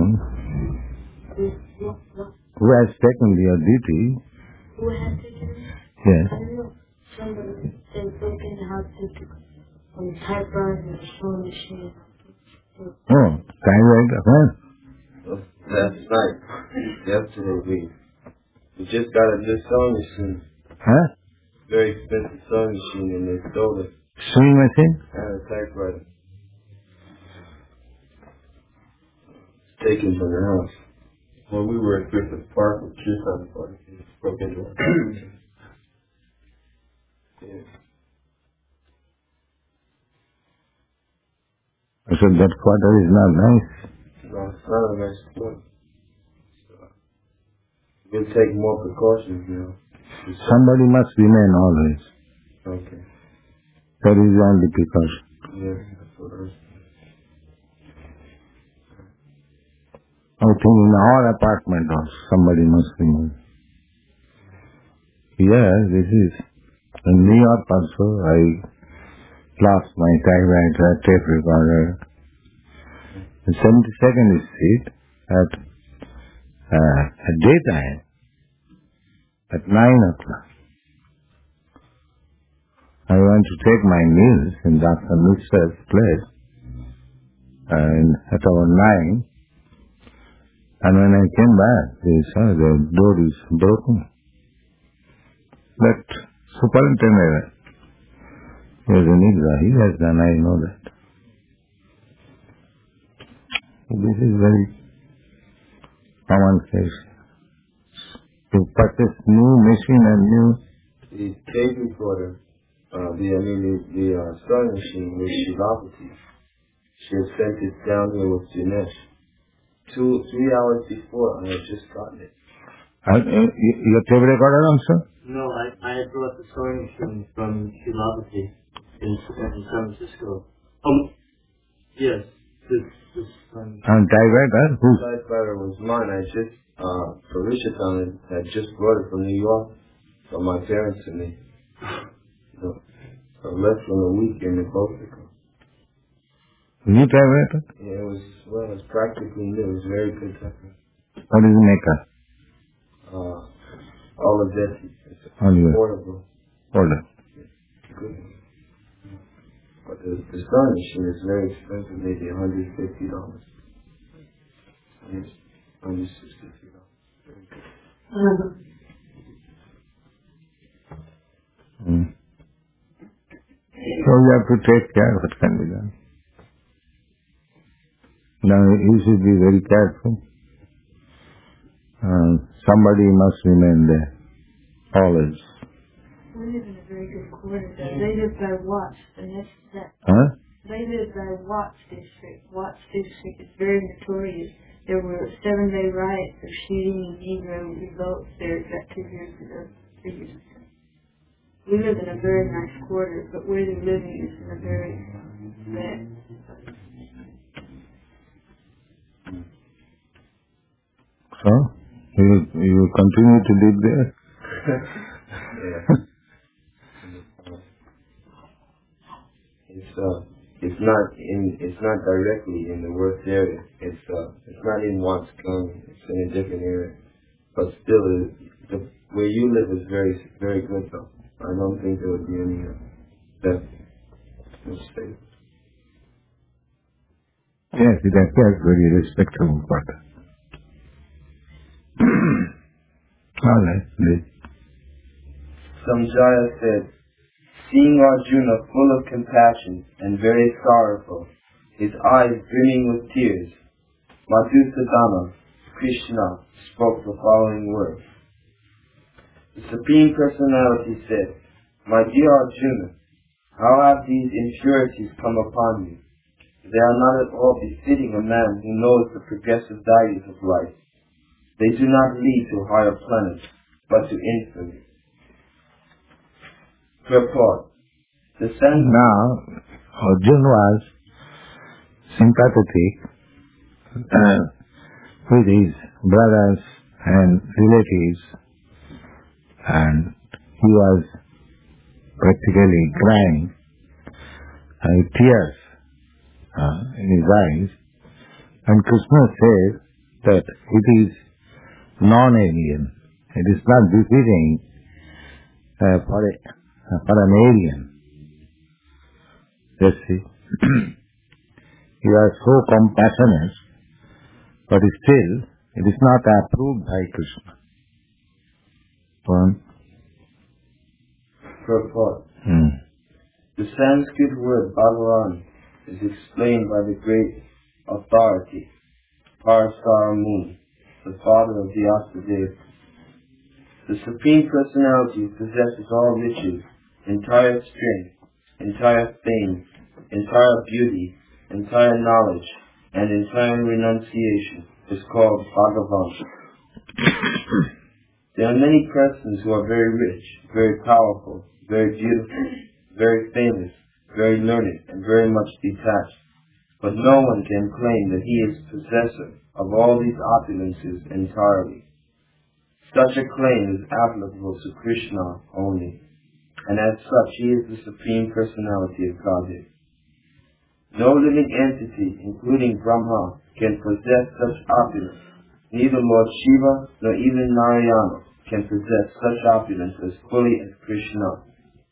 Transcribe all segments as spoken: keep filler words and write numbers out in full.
taken? Who has taken your duty? Who has taken it? Yes. I don't know. Somebody, they broke in the house and took on the typewriter and the sewing machine. Oh, typewriter, huh? Last night, yesterday, we, we just got a new sewing machine. Huh? Very expensive sewing machine, and they stole it. Sewing machine? And a typewriter. Taken from the house. When we were at Griffith Park with kids on the park, they broke into it. Yeah. I said that quarter is not nice. No, it's not a nice sport. So, we'll take more precautions, you know. Somebody must remain always. Okay. That is the only precaution. Yes, that's what I was saying. I think in our apartment also somebody must remain. Yes, this is. In New York also, I lost my typewriter, tape recorder. The seventy-second Street at, uh, at daytime, at nine o'clock. I went to take my meals in Doctor Mitzvah's place and at about nine, and when I came back, they saw the door is broken. But superintendent was an extra. He has done, I know that. This is very common case. To purchase new machine and new... The tape recorder, uh, the, I mean, the, the uh, sewing machine with Shivapati, she had sent it down here with Dinesh. Two, three hours before, I had just gotten it. Uh, your tape recorder also? No, I, I had brought the sewing machine from Shivapati in, in San Francisco. Um, yes, this, this um, And typewriter? Who? typewriter was mine. I just, uh, Parishatan had just brought it from New York from my parents and me. So, so less than a week in the Mexico. New typewriter? Yeah, it was, well, it was practically new. It was very good typewriter. What is the maker? Uh, all of that. It's Oliver. affordable. Older. Good. But the, the sewing machine is very expensive, maybe one hundred fifty dollars. one hundred sixty dollars. Mm. So you have to take care what can be done. Now you should be very careful. Uh, somebody must remain there, always. We live in a very good quarter though. They live by Watts, and that's that. Huh? They live by Watts District. Watts District is very notorious. There were seven-day riots of shooting and Negro revolts there about two years ago, three years ago. We live in a very nice quarter, but where they're living is in a very bad. So you you continue to live there? Yeah. It's uh, it's not in, it's not directly in the worst area. It's uh, it's not in Watts County. It's in a different area. But still, it, the where you live is very, very good though. I don't think there would be any uh, that mistake. Yes, it appears very respectable, but all right, please. Samjaya said, seeing Arjuna full of compassion and very sorrowful, his eyes brimming with tears, Madhusadama, Krishna, spoke the following words. The Supreme Personality said, my dear Arjuna, how have these impurities come upon you? They are not at all befitting a man who knows the progressive values of life. They do not lead to higher planets, but to infamy. Purport. The sense Now, Arjuna was sympathetic uh, with his brothers and relatives, and he was practically crying uh, tears uh, in his eyes. And Krishna says, that it is non-alien. It is not befitting uh, for, a, uh, for an alien. You see, you are so compassionate, but still it is not approved by Krishna. One. Purport. Hmm. The Sanskrit word Bhagavan is explained by the great authority, Parasara Muni, the father of the Vyasadeva. The Supreme Personality possesses all riches, entire strength, entire fame, entire beauty, entire knowledge, and entire renunciation is called Bhagavan. There are many persons who are very rich, very powerful, very beautiful, very famous, very learned, and very much detached, but no one can claim that he is possessor of all these opulences entirely. Such a claim is applicable to Krishna only, and as such he is the Supreme Personality of Godhead. No living entity, including Brahma, can possess such opulence. Neither Lord Shiva nor even Narayana can possess such opulence as fully as Krishna.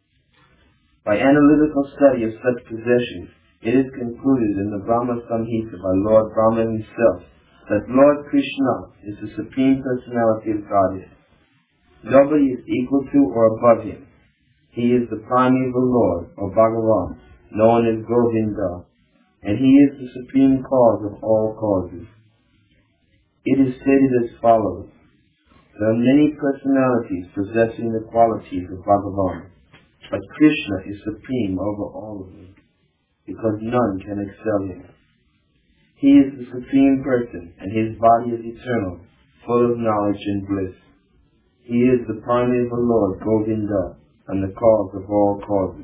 By analytical study of such possessions, it is concluded in the Brahma Samhita by Lord Brahma himself that Lord Krishna is the Supreme Personality of Godhead. Nobody is equal to or above him. He is the primeval Lord, or Bhagavan, known as Govinda, and he is the supreme cause of all causes. It is stated as follows: there are many personalities possessing the qualities of Bhagavan, but Krishna is supreme over all of them, because none can excel him. He is the Supreme Person, and his body is eternal, full of knowledge and bliss. He is the primeval Lord, Govinda, and the cause of all causes.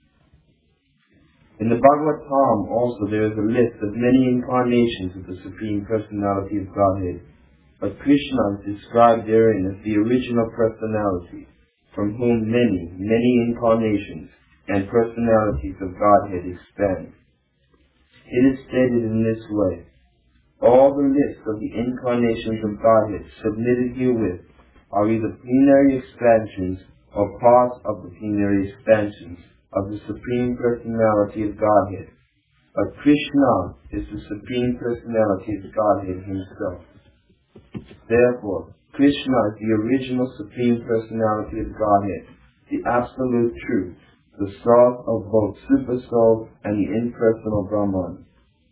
In the Bhagavatam also there is a list of many incarnations of the Supreme Personality of Godhead, but Krishna is described therein as the original personality, from whom many, many incarnations and personalities of Godhead expand. It is stated in this way: all the lists of the incarnations of Godhead submitted herewith are either plenary expansions or parts of the plenary expansions of the Supreme Personality of Godhead. But Krishna is the Supreme Personality of Godhead himself. Therefore, Krishna is the original Supreme Personality of Godhead, the absolute truth, the source of both Super-Soul and the impersonal Brahman.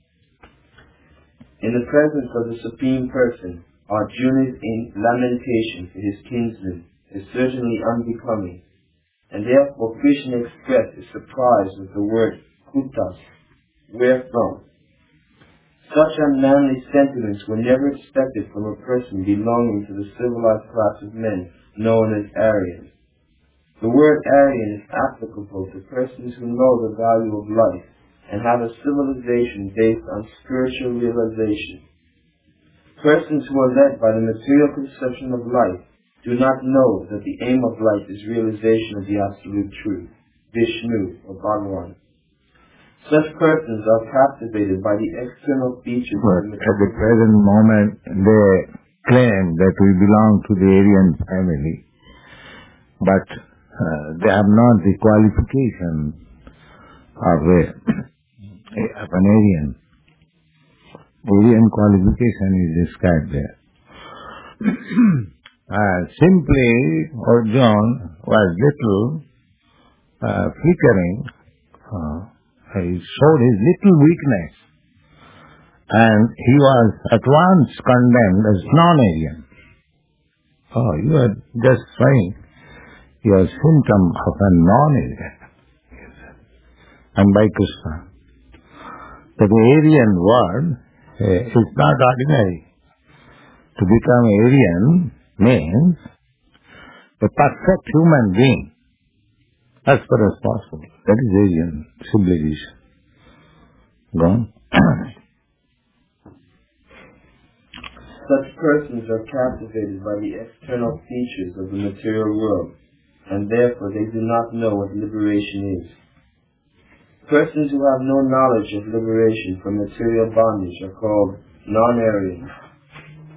In the presence of the Supreme Person, Arjuna's lamentation for his kinsman is certainly unbecoming, and therefore Krishna expressed his surprise with the word kutas, wherefrom. Such unmanly sentiments were never expected from a person belonging to the civilized class of men known as Aryans. The word Aryan is applicable to persons who know the value of life and have a civilization based on spiritual realization. Persons who are led by the material conception of life do not know that the aim of life is realization of the absolute truth, Vishnu or Bhagavan. Such persons are captivated by the external features but of the at the present moment they claim that we belong to the Aryan family, but uh, they have not the qualification of, a, of an Aryan. Aryan qualification is described there. Uh, simply, Arjuna was little uh, flickering. Uh, he showed his little weakness, and he was at once condemned as non-Aryan. Oh, you are just saying your symptom of a non-Aryan. And by Krishna. But the Aryan word uh, is not ordinary. To become Aryan means a perfect human being, as far as possible. That is Aryan civilization. Go on. Such persons are captivated by the external features of the material world, and therefore they do not know what liberation is. Persons who have no knowledge of liberation from material bondage are called non-Aryans.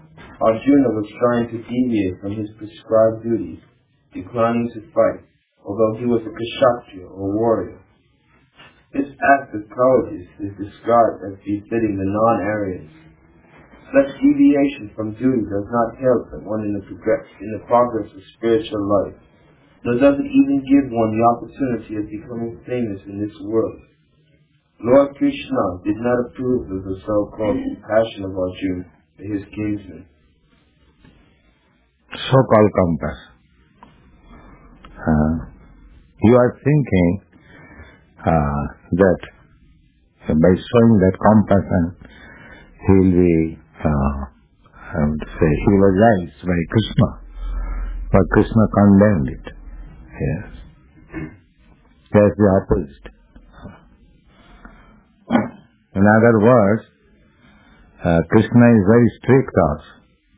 Arjuna was trying to deviate from his prescribed duties, declining to fight, although he was a Kshatriya or warrior. This act of cowardice is described as befitting the non-Aryans. Such deviation from duty does not help one in the, progress, in the progress of spiritual life, nor does it even give one the opportunity of becoming famous in this world. Lord Krishna did not approve of the so-called compassion of Arjuna to his kinsmen. So-called compassion. Uh, you are thinking uh, that by showing that compassion, he will be, uh, I would say, eulogized by Krishna, but Krishna condemned it. Yes. That's the opposite. In other words, uh, Krishna is very strict also.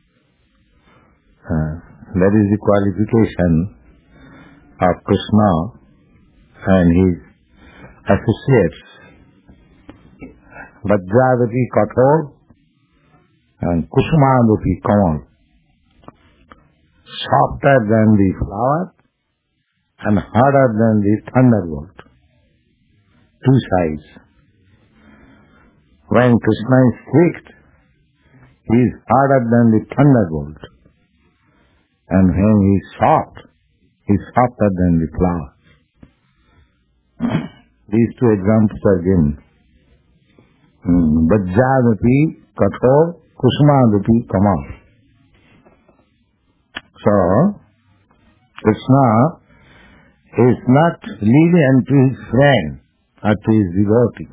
Uh, that is the qualification of Krishna and his associates. Vajradati kathor and Kusumadati kamal. Softer than the flower and harder than the thunderbolt. Two sides. When Krishna is strict, he is harder than the thunderbolt. And when he is soft, he is softer than the flower. These two examples are given. Vajradati kathor Kusumadati kamal. So, Krishna is not lenient to his friend or to his devotee.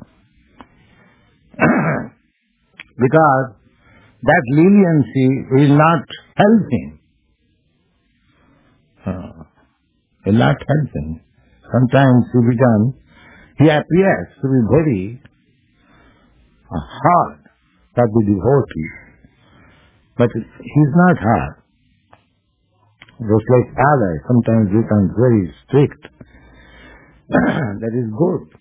Because that leniency will not help him. Uh, will not help him. Sometimes he becomes, he appears to be very uh, hard for the devotee, but he is not hard. Just like father, sometimes becomes very strict. That is good.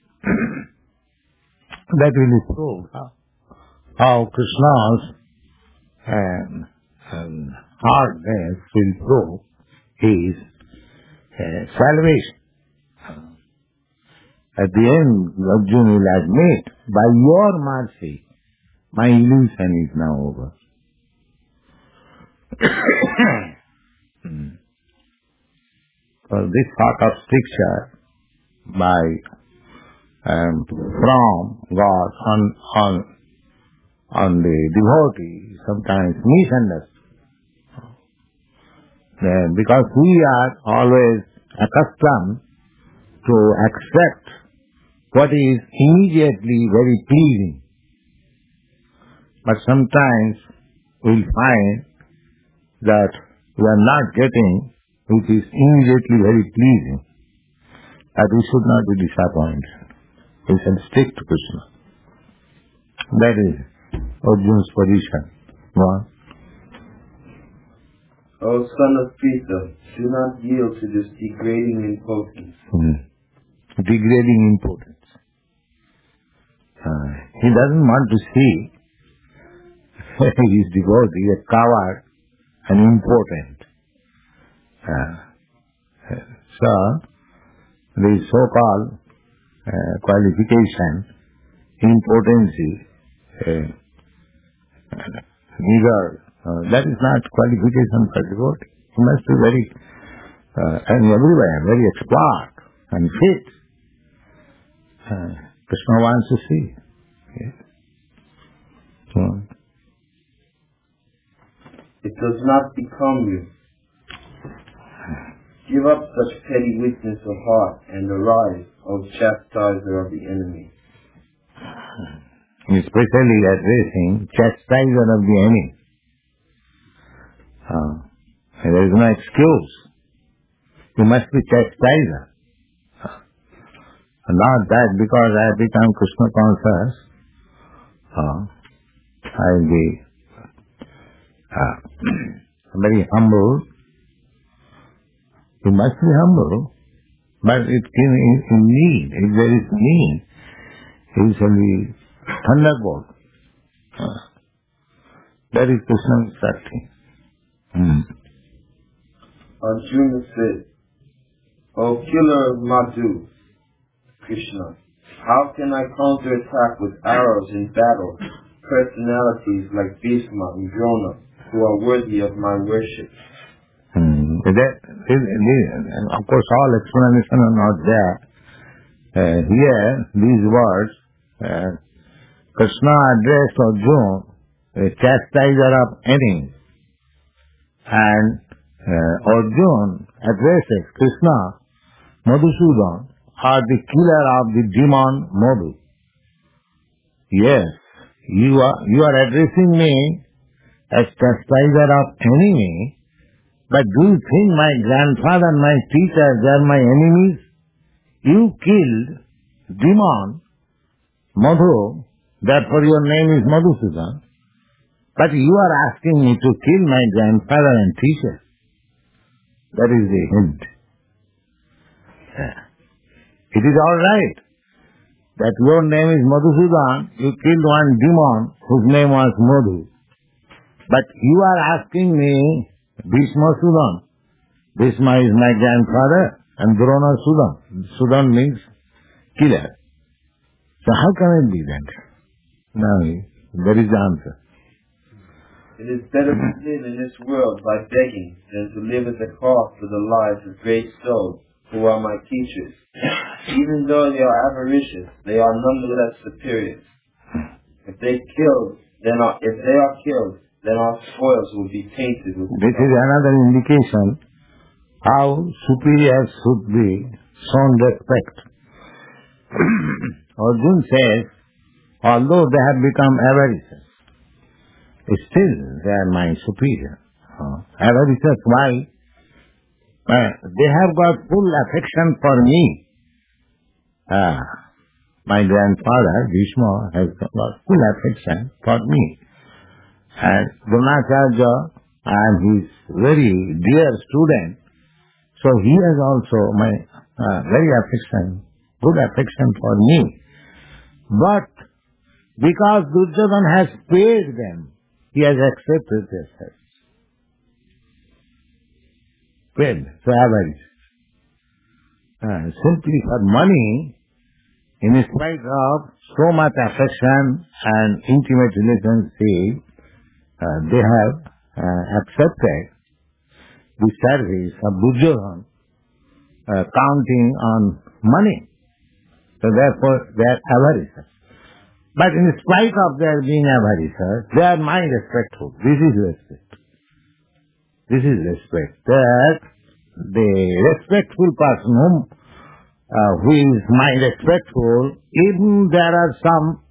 That will prove how, how Krishna's um, um, hardness will prove his uh, salvation. At the end, Arjuna will admit, by your mercy, my illusion is now over. hmm. So this sort of stricture by um, from God on on on the devotee sometimes misunderstood. Uh, because we are always accustomed to accept what is immediately very pleasing. But sometimes we'll find that we are not getting which is immediately very pleasing. That we should not be disappointed. We should stick to Krishna. That is Arjuna's position. One. O son of Pritha, do not yield to this degrading impotence. Hmm. Degrading impotence. Uh, he doesn't want to see his devotee a coward and impotent. Uh, so, the so-called uh, qualification, impotency, uh, neither, uh, that is not qualification for devotee. He must be very, uh, and everywhere, very expert and fit. Uh, Krishna wants to see. Yes. So, it does not become you. Give up such petty weakness of heart and arise, O chastiser of the enemy. Especially addressing chastiser of the enemy. Uh, there is no excuse. You must be chastiser. Uh, not that because I have become Krishna conscious, uh, I will be uh, very humble. You must be humble, but it in, in, in need, if there is need, he shall be thunderbolt. Uh, that is Krishna's Shakti. Hmm. On June the fifth, O killer of Madhu, Krishna, how can I counterattack with arrows in battle personalities like Bhishma and Drona who are worthy of my worship? Hmm. That, of course, all explanations are not there. Uh, here, these words, uh, Krishna addressed Arjuna, a chastiser of enemies, and uh, Arjuna addresses Krishna, Madhusudan, are the killer of the demon Madhu. Yes, you are you are addressing me as chastiser of enemy, but do you think my grandfather and my teachers are my enemies? You killed demon Madhu, therefore your name is Madhusudan. But you are asking me to kill my grandfather and teacher. That is the hint. It is all right that your name is Madhusudan, you killed one demon whose name was Madhu. But you are asking me, Bhishma Sudan. Bhishma is my grandfather and Drona Sudan. Sudan means killer. So how can it be that? Now, there is the answer. It is better to live in this world by begging than to live at the cost of the lives of great souls who are my teachers. Even though they are avaricious, they are nonetheless superiors. If they kill, then our, if they are killed, then our spoils will be tainted with. This is another indication how superiors should be shown respect. Arjuna says, although they have become avaricious, still they are my superior. Uh, avaricious, why? Uh, they have got full affection for me. Uh, my grandfather, Bhishma, has got full affection for me. And Dronacharya, I am his very dear student, so he has also my uh, very affection, good affection for me. But because Duryodhana has paid them, he has accepted their service. Paid, so avarice. Uh, simply for money, in spite of so much affection and intimate relationship, uh, they have uh, accepted the service of Duryodhana, uh, counting on money. So therefore, they are avaricious. But in spite of their being avaricious, they are mind respectful. This is respect. This is respect. That the respectful person whom, uh, who is mind respectful, even there are some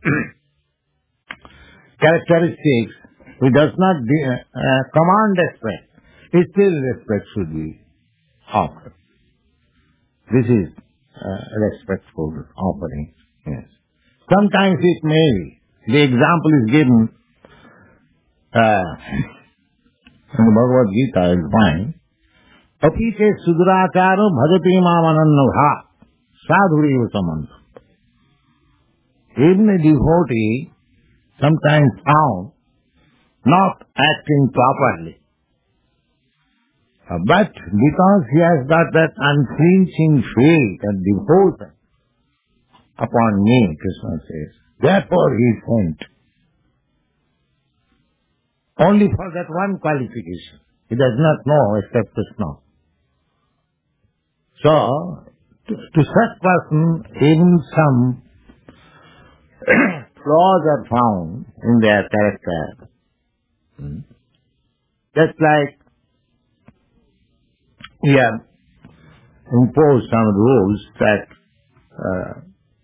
characteristics which does not be, uh, command respect, still respect should be offered. This is uh, respectful offering. Yes. Sometimes it may be. The example is given uh, in the Bhagavad Gita, you find, Apite Sudracharo Bhajati Mamanannavha Sadhuriva Samanta. Even a devotee sometimes found not acting properly. Uh, but because he has got that unflinching faith and devotion upon me, Krishna says, therefore he is sent. Only for that one qualification. He does not know except Krishna. So, to, to such person, even some flaws are found in their character. Hmm? Just like we have imposed some rules that uh,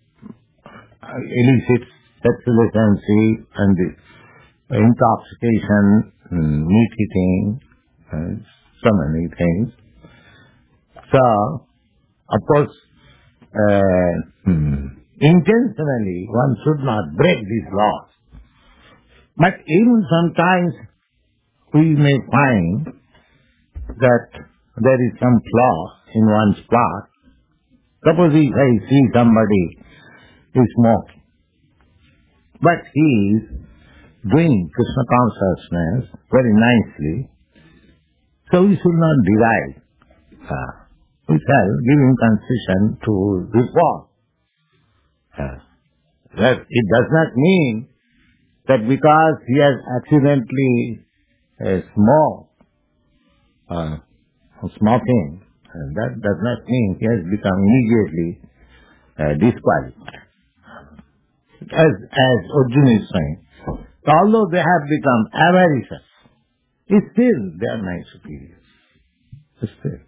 elicits sexual relationship and the intoxication, meat eating, and so many things. So, of course, uh, hmm, intentionally one should not break these laws. But even sometimes we may find that there is some flaw in one's part. Suppose if I see somebody is smoking, but he is doing Krishna consciousness very nicely, So we should not derive. Uh, we shall give him concession to reform. Uh, that it does not mean that because he has accidentally uh, smoked uh, smoking, uh, that does not mean he has become immediately uh, disqualified. As, as Arjuna is saying, although they have become avaricious, still they are my superiors. Still.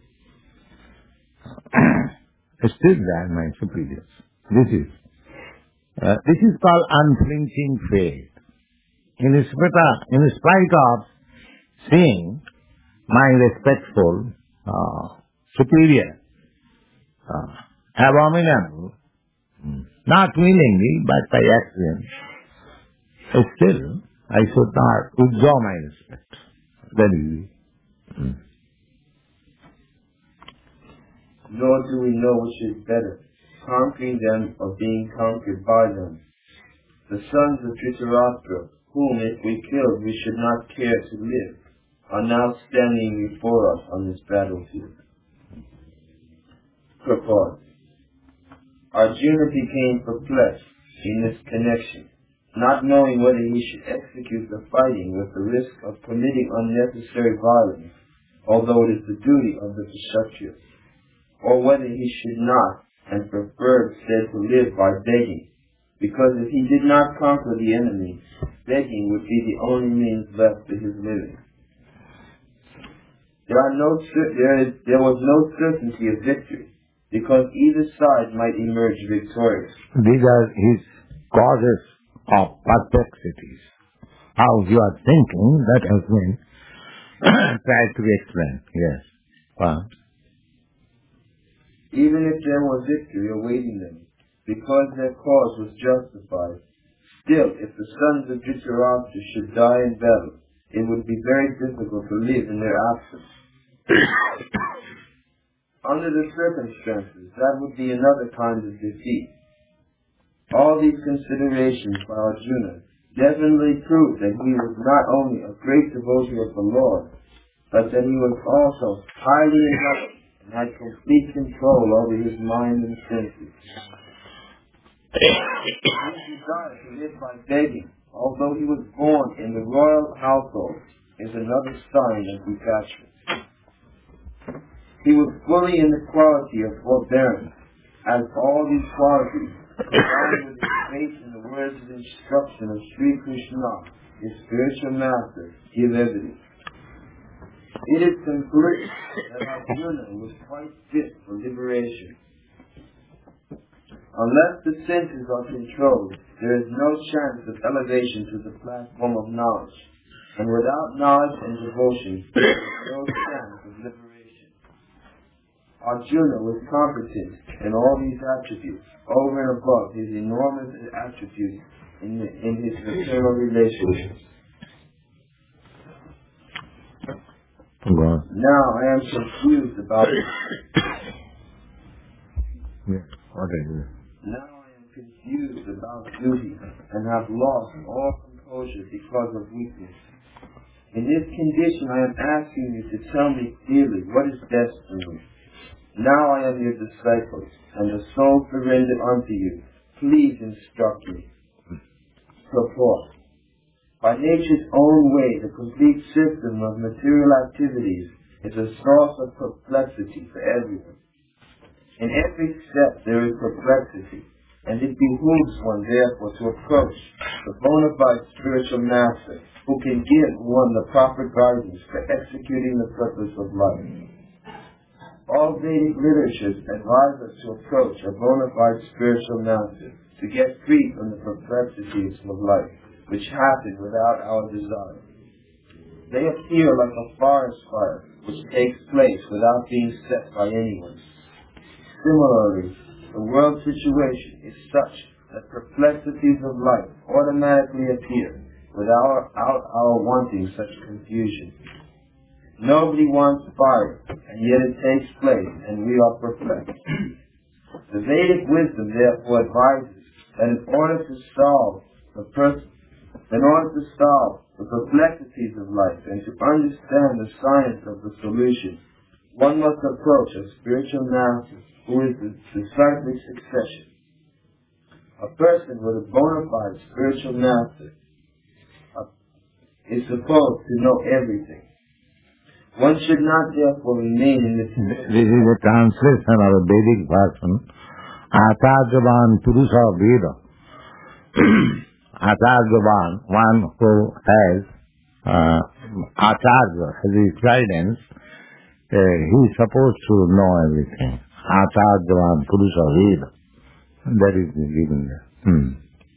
Still they are my superiors. This is uh, this is called unflinching faith. In spite of, in spite of seeing my respectful uh, superior uh, abominable, not willingly but by accident, still I should not withdraw my respect. That is it. Mm. Nor do we know which is better, conquering them or being conquered by them. The sons of Dhritarashtra, whom if we killed we should not care to live, are now standing before us on this battlefield. Purport. Arjuna became perplexed in this connection, not knowing whether he should execute the fighting with the risk of committing unnecessary violence, although it is the duty of the Kshatriyas, or whether he should not, and preferred instead to live by begging, because if he did not conquer the enemy, begging would be the only means left to his living. There, are no, there, is, there was no certainty of victory, because either side might emerge victorious. These are his causes of perplexities. How you are thinking, that has been tried to be explained. Yes. Well. Even if there were victory awaiting them, because their cause was justified, still, if the sons of Dhritarashtra should die in battle, it would be very difficult to live in their absence. Under the circumstances, that would be another kind of defeat. All these considerations by Arjuna definitely prove that he was not only a great devotee of the Lord, but that he was also highly enlightened and had complete control over his mind and senses. His desire to live by begging, although he was born in the royal household, is another sign of detachment. He was fully in the quality of forbearance, as all these qualities, combined with his faith in the words of instruction of Sri Krishna, his spiritual master, give evidence. It is concluded that Arjuna was quite fit for liberation. Unless the senses are controlled, there is no chance of elevation to the platform of knowledge. And without knowledge and devotion, there is no chance of liberation. Arjuna was competent in all these attributes, over and above his enormous attributes in, the, in his fraternal relationships. Now I am confused about yeah, what is it? Now I am confused about duty and have lost all composure because of weakness. In this condition I am asking you to tell me clearly what is best for me. Now I am your disciple, and the soul surrendered unto you. Please instruct me. Purport. By nature's own way, the complete system of material activities is a source of perplexity for everyone. In every step there is perplexity, and it behooves one therefore to approach the bona fide spiritual master who can give one the proper guidance for executing the purpose of life. All Vedic literatures advise us to approach a bona fide spiritual master to get free from the perplexities of life, which happen without our desire. They appear like a forest fire, which takes place without being set by anyone. Similarly, the world situation is such that perplexities of life automatically appear without our, our wanting such confusion. Nobody wants fire, and yet it takes place, and we are perplexed. The Vedic wisdom therefore advises that in order to solve the, pers- In order to solve the perplexities of life and to understand the science of the solution, one must approach a spiritual master who is the disciplic succession. A person with a bona fide spiritual master uh, is supposed to know everything. One should not therefore remain in this... This is a translation of a Vedic version. Atarjavan Purusha Veda. Atarjavan, one who has uh, Acharya, has his guidance, uh, he is supposed to know everything. Atarjavan Purusha Veda. That is given there. Hmm.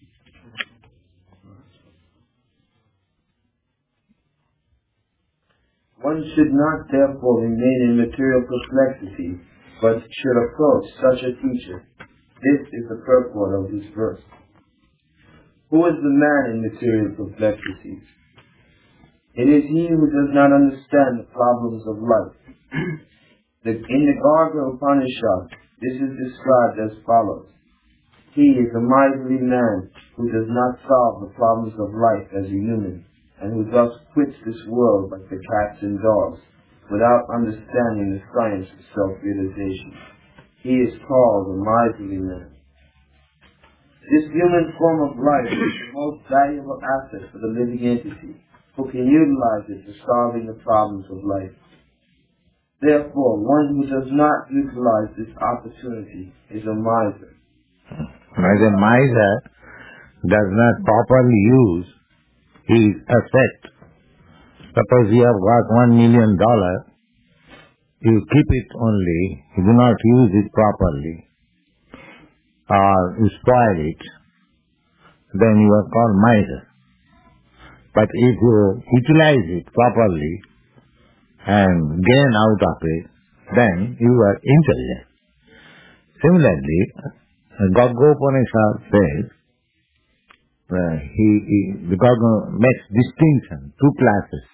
One should not therefore remain in material perplexity, but should approach such a teacher. This is the purport of this verse. Who is the man in material perplexities? It is he who does not understand the problems of life. the, in the Garga Upanishad, this is described as follows. He is a miserly man who does not solve the problems of life as a human, and who thus quits this world like the cats and dogs, without understanding the science of self-realization. He is called a miserly man. This human form of life is the most valuable asset for the living entity, who can utilize it for solving the problems of life. Therefore, one who does not utilize this opportunity is a miser. As a miser does not properly use his asset. Suppose you have got one million dollars, you keep it only, you do not use it properly, or you spoil it, then you are called miser. But if you utilize it properly and gain out of it, then you are intelligent. Similarly, Gargopanishad says, uh, he, he, the Garga makes distinction, two classes.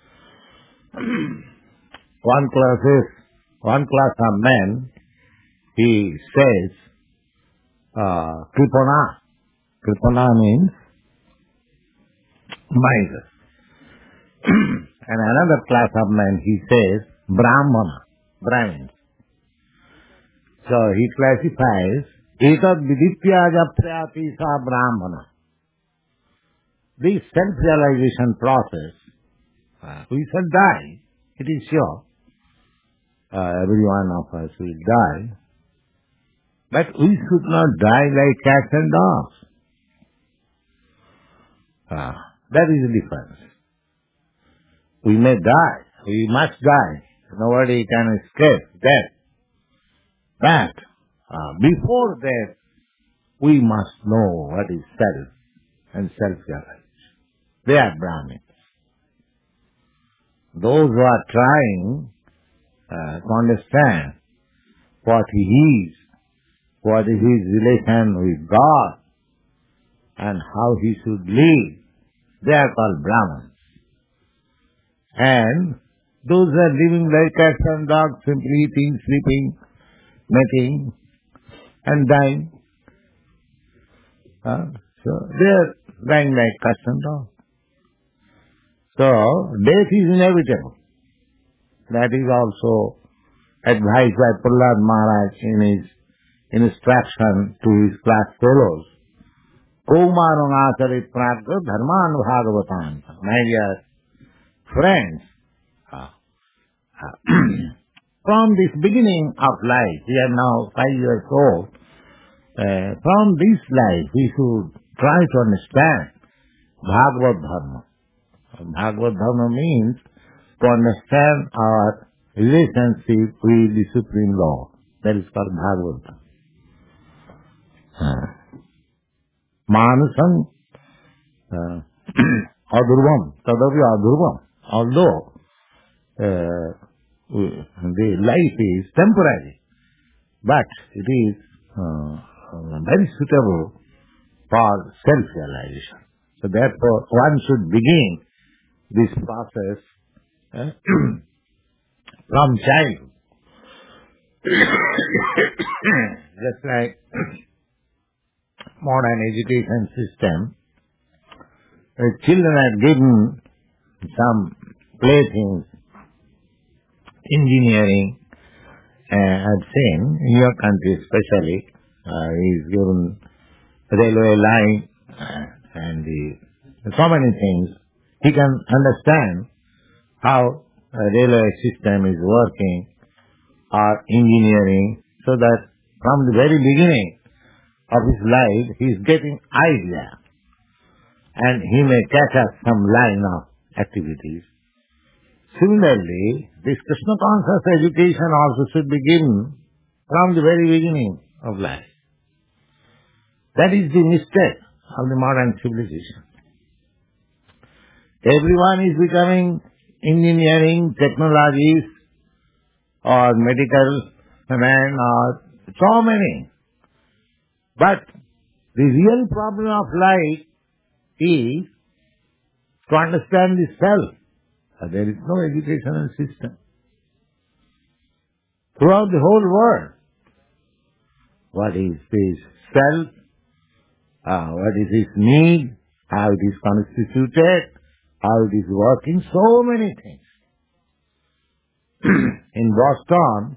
one class is, one class of men, he says, uh, Kripana. Kripana means miser. And another class of men, he says, Brahmana, Brahmins. So he classifies, Etad viditya japrayati sa brahmana. This self-realization process, uh, we shall die, it is sure. Uh, every one of us will die. But we should not die like cats and dogs. Uh, that is the difference. We may die, we must die. Nobody can escape death. But Uh, before that, we must know what is self and self-realization. They are Brahmins. Those who are trying uh, to understand what he is, what is his relation with God, and how he should live, they are called Brahmins. And those who are living like cats and dogs, simply eating, sleeping, mating, and dying. Uh, so they are dying like cats and dogs. So death is inevitable. That is also advised by Prahlad Maharaj in his instruction to his class fellows. Kaumarang acharit pragya dharman bhagavatan. My dear friends, uh, uh, from this beginning of life, we are now five years old, uh, from this life we should try to understand Bhagavad Dharma. Bhagavad Dharma means to understand our relationship with the Supreme Lord. That is called Bhagavad Dharma. Uh, Manasam uh, adurvam, tadavi adurvam. Although uh, the life is temporary, but it is uh, very suitable for self-realization. So therefore, one should begin this process uh, from childhood. Just like modern education system, the children are given some playthings, engineering, uh, I've seen, in your country especially, uh, is given railway line uh, and the, so many things. He can understand how a railway system is working or engineering, so that from the very beginning of his life he is getting idea and he may catch up some line of activities. Similarly, this Krishna conscious education also should be given from the very beginning of life. That is the mistake of the modern civilization. Everyone is becoming engineering, technologies, or medical man, or so many. But the real problem of life is to understand the self. There is no educational system throughout the whole world. What is this self? Uh, what is its need? How it is constituted? How it is working? So many things. In Boston,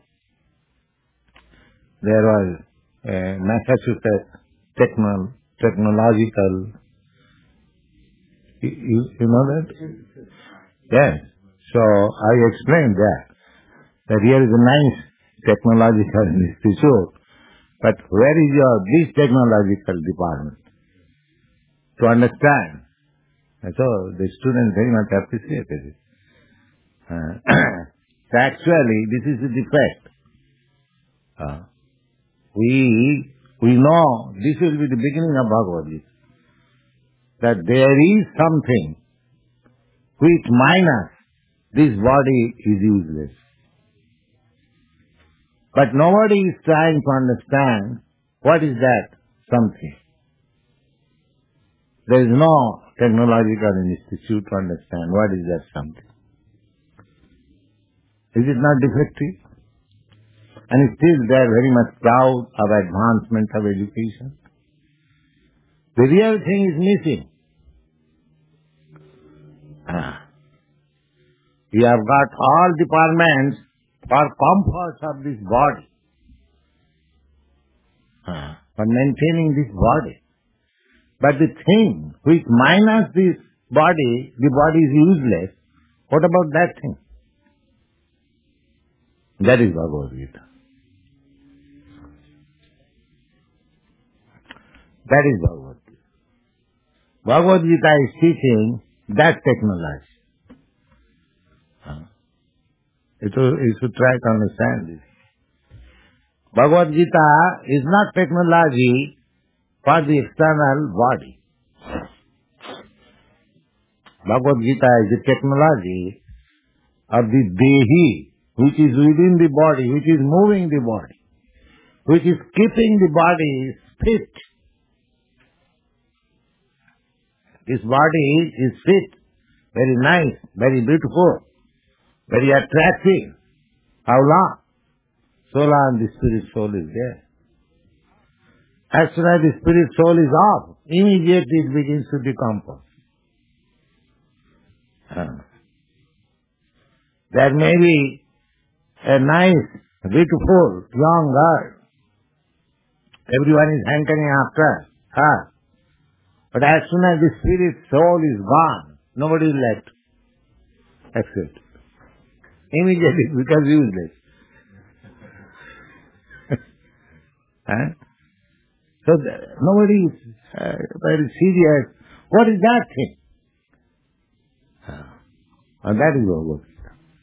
there was a Massachusetts techno, technological, you, you, you know that? Yes. So I explained that. That here is a nice technological institute, but where is your this technological department? To understand. And so the students very much appreciated it. Uh, so actually, this is the defect. Uh, we we know this will be the beginning of Bhagavad Gita. That there is something which minus this body is useless. But nobody is trying to understand what is that something. There is no technological institute to understand what is that something. Is it not defective? And still they are very much proud of advancement of education. The real thing is missing. Ah. We have got all departments for comfort of this body, ah. for maintaining this body. But the thing which minus this body, the body is useless. What about that thing? That is Bhagavad Gita. That is Bhagavad Gita. Bhagavad Gita is teaching that technology. You should, you should try to understand this. Bhagavad Gita is not technology for the external body. Bhagavad Gita is the technology of the Dehi, which is within the body, which is moving the body, which is keeping the body fit. This body is fit, very nice, very beautiful, very attractive. How long? So long the spirit soul is there. As soon as the spirit soul is off, immediately it begins to decompose. Uh. There may be a nice, beautiful, young girl. Everyone is hankering after her. But as soon as the spirit soul is gone, nobody is left. Accept. Immediately it becomes useless. huh? So the, nobody is uh, very serious. What is that thing? Uh, and that is what works.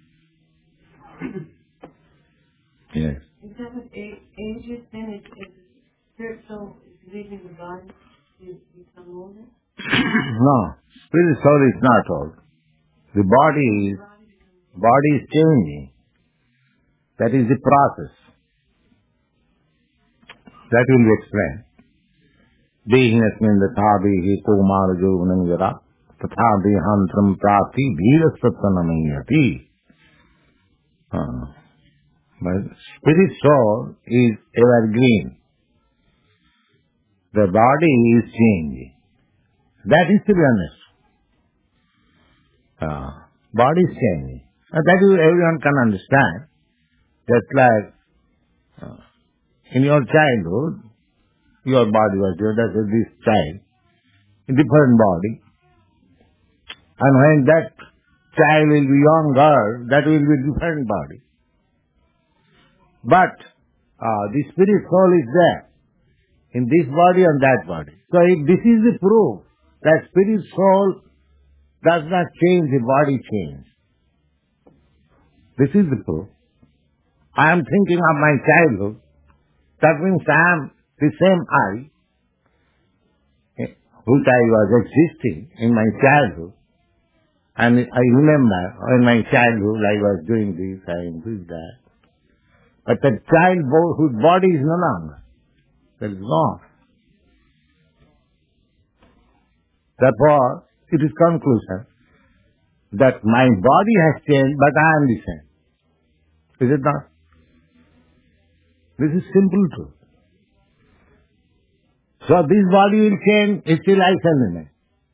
Yes. Is that what a- ages then as, as the spirit soul is leaving the body, you become older? No, spirit soul is not old. The body is body is changing. That is the process. That will be explained. Dehinasmin datha dehi kumara jovanam yara tatha dehantram prati bhirasatanamayati. Uh, but spirit soul is evergreen. The body is changing. That is to be understood. Uh, body is changing. Uh, that you, everyone can understand. Just like uh, in your childhood, your body was there, that is this child, a different body. And when that child will be younger, that will be different body. But uh, the spirit soul is there, in this body and that body. So if this is the proof that spirit soul does not change, the body changes. This is the proof. I am thinking of my childhood. That means I am the same I, which I was existing in my childhood. And I remember in my childhood I was doing this, I am doing that. But the child whose body is no longer. That is gone. Therefore, it is conclusion that my body has changed, but I am the same. Is it not? This is simple truth. So this body will change, it still I shall remain.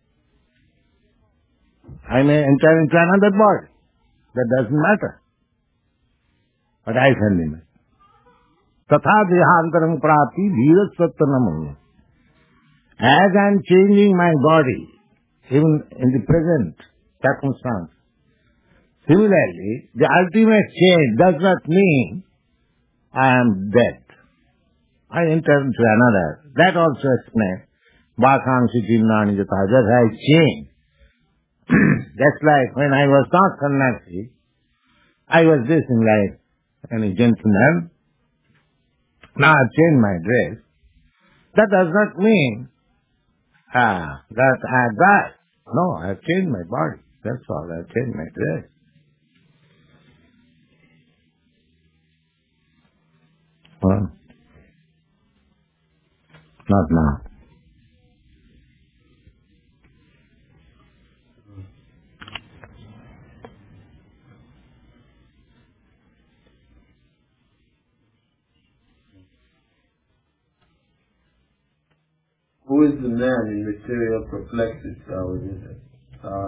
I may enter into another body. That doesn't matter. But I shall remain. Tatha dehantaram prati dheerat sattanam. As I am changing my body, even in the present circumstance, similarly, the ultimate change does not mean I am dead. I enter into another. That also explains Bhakansi Jinnani Jata. That I change. Just like when I was not sannyasi, I was dressing like any gentleman. Now I have changed my dress. That does not mean ah, that I have died. No, I have changed my body. That's all. I have changed my dress. Well, not now. Who is the man in material perplexity? Uh,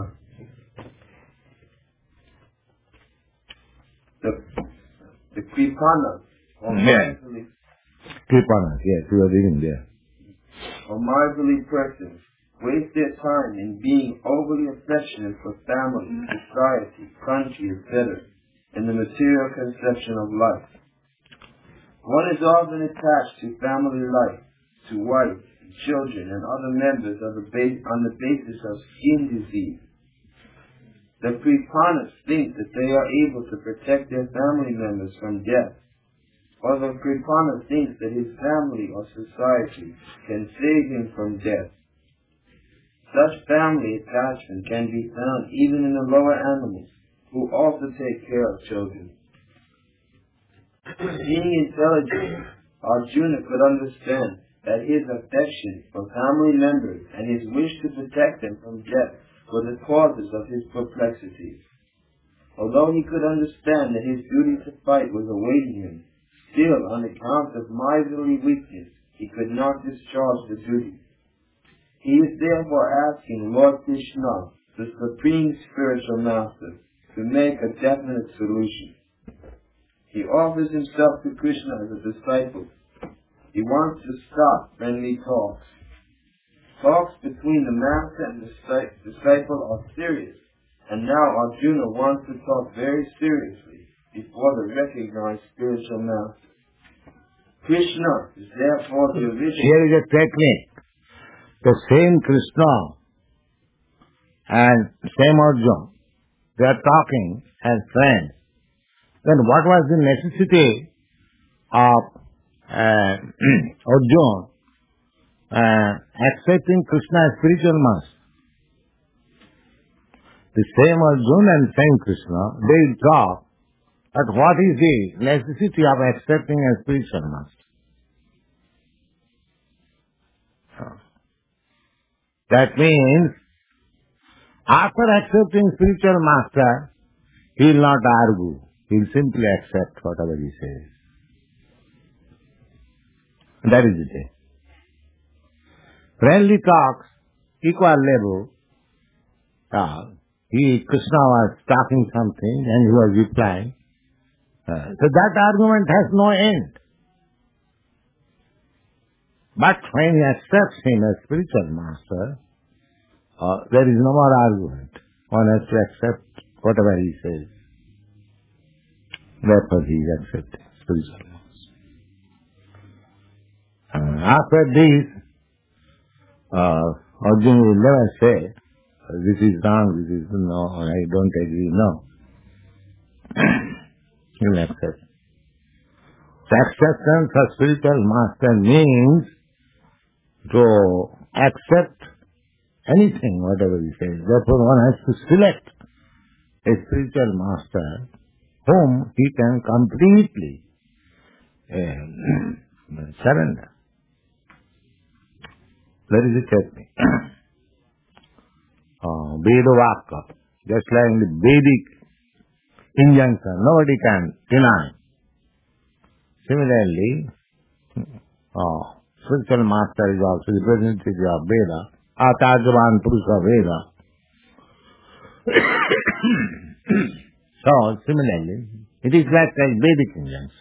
the the Kripanas, or Yeah. miserly, Kripanas, yes, you are reading there. or miserly persons waste their time in being overly affectionate for family, society, country, et cetera, in the material conception of life. One is often attached to family life, to wife, children, and other members of the base, on the basis of skin disease. The Kripanas think that they are able to protect their family members from death, or the Kripana thinks that his family or society can save him from death. Such family attachment can be found even in the lower animals, who also take care of children. Being intelligent, Arjuna could understand that his affection for family members and his wish to protect them from death were the causes of his perplexities. Although he could understand that his duty to fight was awaiting him, still, on account of miserly weakness, he could not discharge the duty. He is therefore asking Lord Krishna, the Supreme Spiritual Master, to make a definite solution. He offers himself to Krishna as a disciple. He wants to stop friendly talks. Talks between the master and the disciple are serious, and now Arjuna wants to talk very seriously before the recognized spiritual master. Krishna is therefore the original. Here is a technique. The same Krishna and same Arjuna, they are talking as friends. Then what was the necessity of uh, Arjuna uh, accepting Krishna as spiritual master? The same Arjuna and same Krishna, they will talk. But what is the necessity of accepting a spiritual master? That means, after accepting spiritual master, he will not argue. He will simply accept whatever he says. That is it. Friendly talks, equal level, uh, he, Krishna was talking something and he was replying. Uh, so that argument has no end. But when he accepts him as spiritual master, uh, there is no more argument. One has to accept whatever he says. Therefore he is accepted, spiritual master. Uh, after this, uh, Arjuna will never say, this is wrong, this is no, I don't agree, no. He will accept. So acceptance of spiritual master means to accept anything, whatever he says. Therefore one has to select a spiritual master whom he can completely uh, surrender. That is the technique. uh, Veda Vakka, just like the Vedic injunction, nobody can deny. Similarly, uh, spiritual master is also the representative of Veda, Atajjavan Purusha Veda. So, similarly, it is like a Vedic injunction.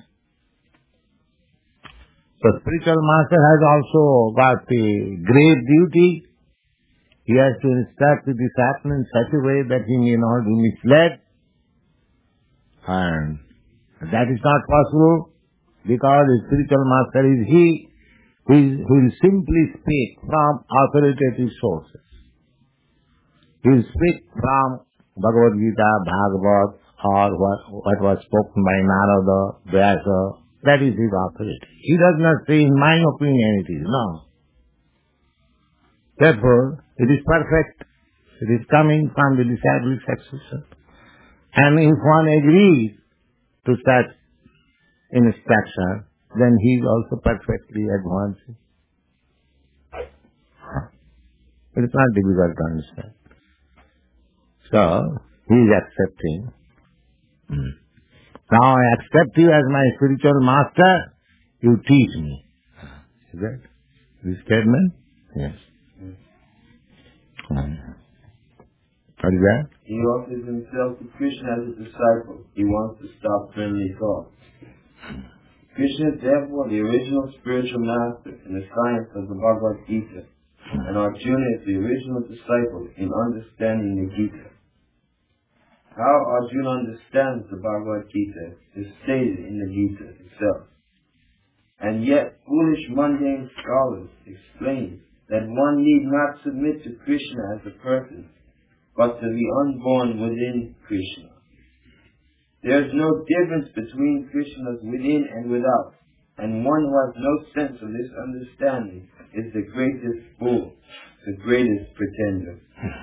So, spiritual master has also got the great duty. He has to instruct the disciple in such a way that he may not be misled. And that is not possible because the spiritual master is he who, is, who will simply speak from authoritative sources. He will speak from Bhagavad Gita, Bhagavad, or what, what was spoken by Narada, Vyasa. That is his authority. He does not say, in my opinion it is. No. Therefore, it is perfect. It is coming from the disciple successor. And if one agrees to such instruction, then he is also perfectly advancing. It is not difficult to understand. So, he is accepting. Mm. Now I accept you as my spiritual master, you teach me. Is that this statement? Yes. Mm. What is that? He offers himself to Krishna as a disciple. He wants to stop friendly thought. Krishna is therefore the original spiritual master in the science of the Bhagavad Gita, and Arjuna is the original disciple in understanding the Gita. How Arjuna understands the Bhagavad Gita is stated in the Gita itself. And yet foolish mundane scholars explain that one need not submit to Krishna as a person, but to the unborn within Krishna. There is no difference between Krishna's within and without, and one who has no sense of this understanding is the greatest fool, the greatest pretender.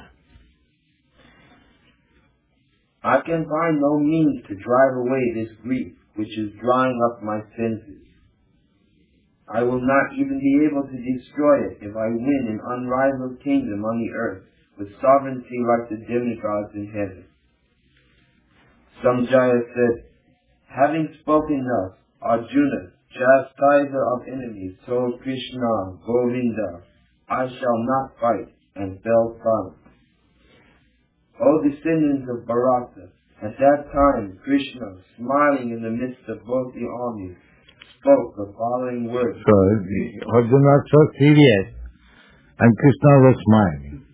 I can find no means to drive away this grief which is drying up my senses. I will not even be able to destroy it if I win an unrivaled kingdom on the earth with sovereignty like the demigods in heaven. Samjaya said, having spoken thus, Arjuna, chastiser of enemies, told Krishna, Govinda, I shall not fight, and fell silent. O descendants of Bharata, at that time Krishna, smiling in the midst of both the armies, spoke the following words. So, Arjuna was so serious, and Krishna was smiling.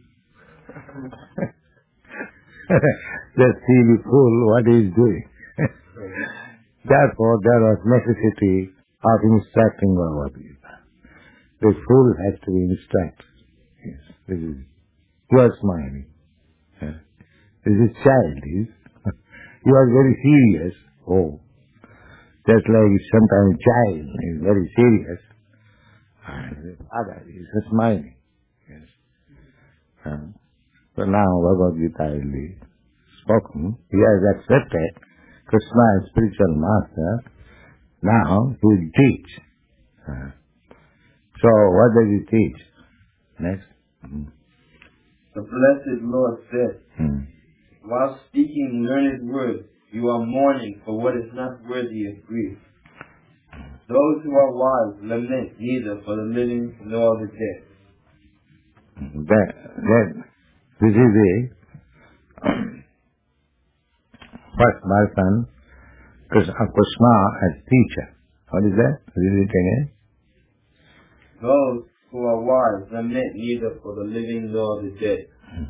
Just see the fool what he is doing. Therefore, there was necessity of instructing Bhagavad Gita. The fool has to be instructed. Yes, this is. He was smiling. Yes. This is child. Is. He was very serious. Oh, just like sometimes a child is very serious, and the father is smiling. Yes. Uh, so now Bhagavad Gita will be spoken. He has accepted Krishna as spiritual master. Now he will teach. Uh, so what does he teach? Next. Mm. The blessed Lord said, Mm. while speaking learned words, you are mourning for what is not worthy of grief. Those who are wise lament neither for the living nor the dead. That, that, this is a First person, Krishna, Krishna as teacher. What is that? Read it again. Those who are wise lament neither for the living nor the dead.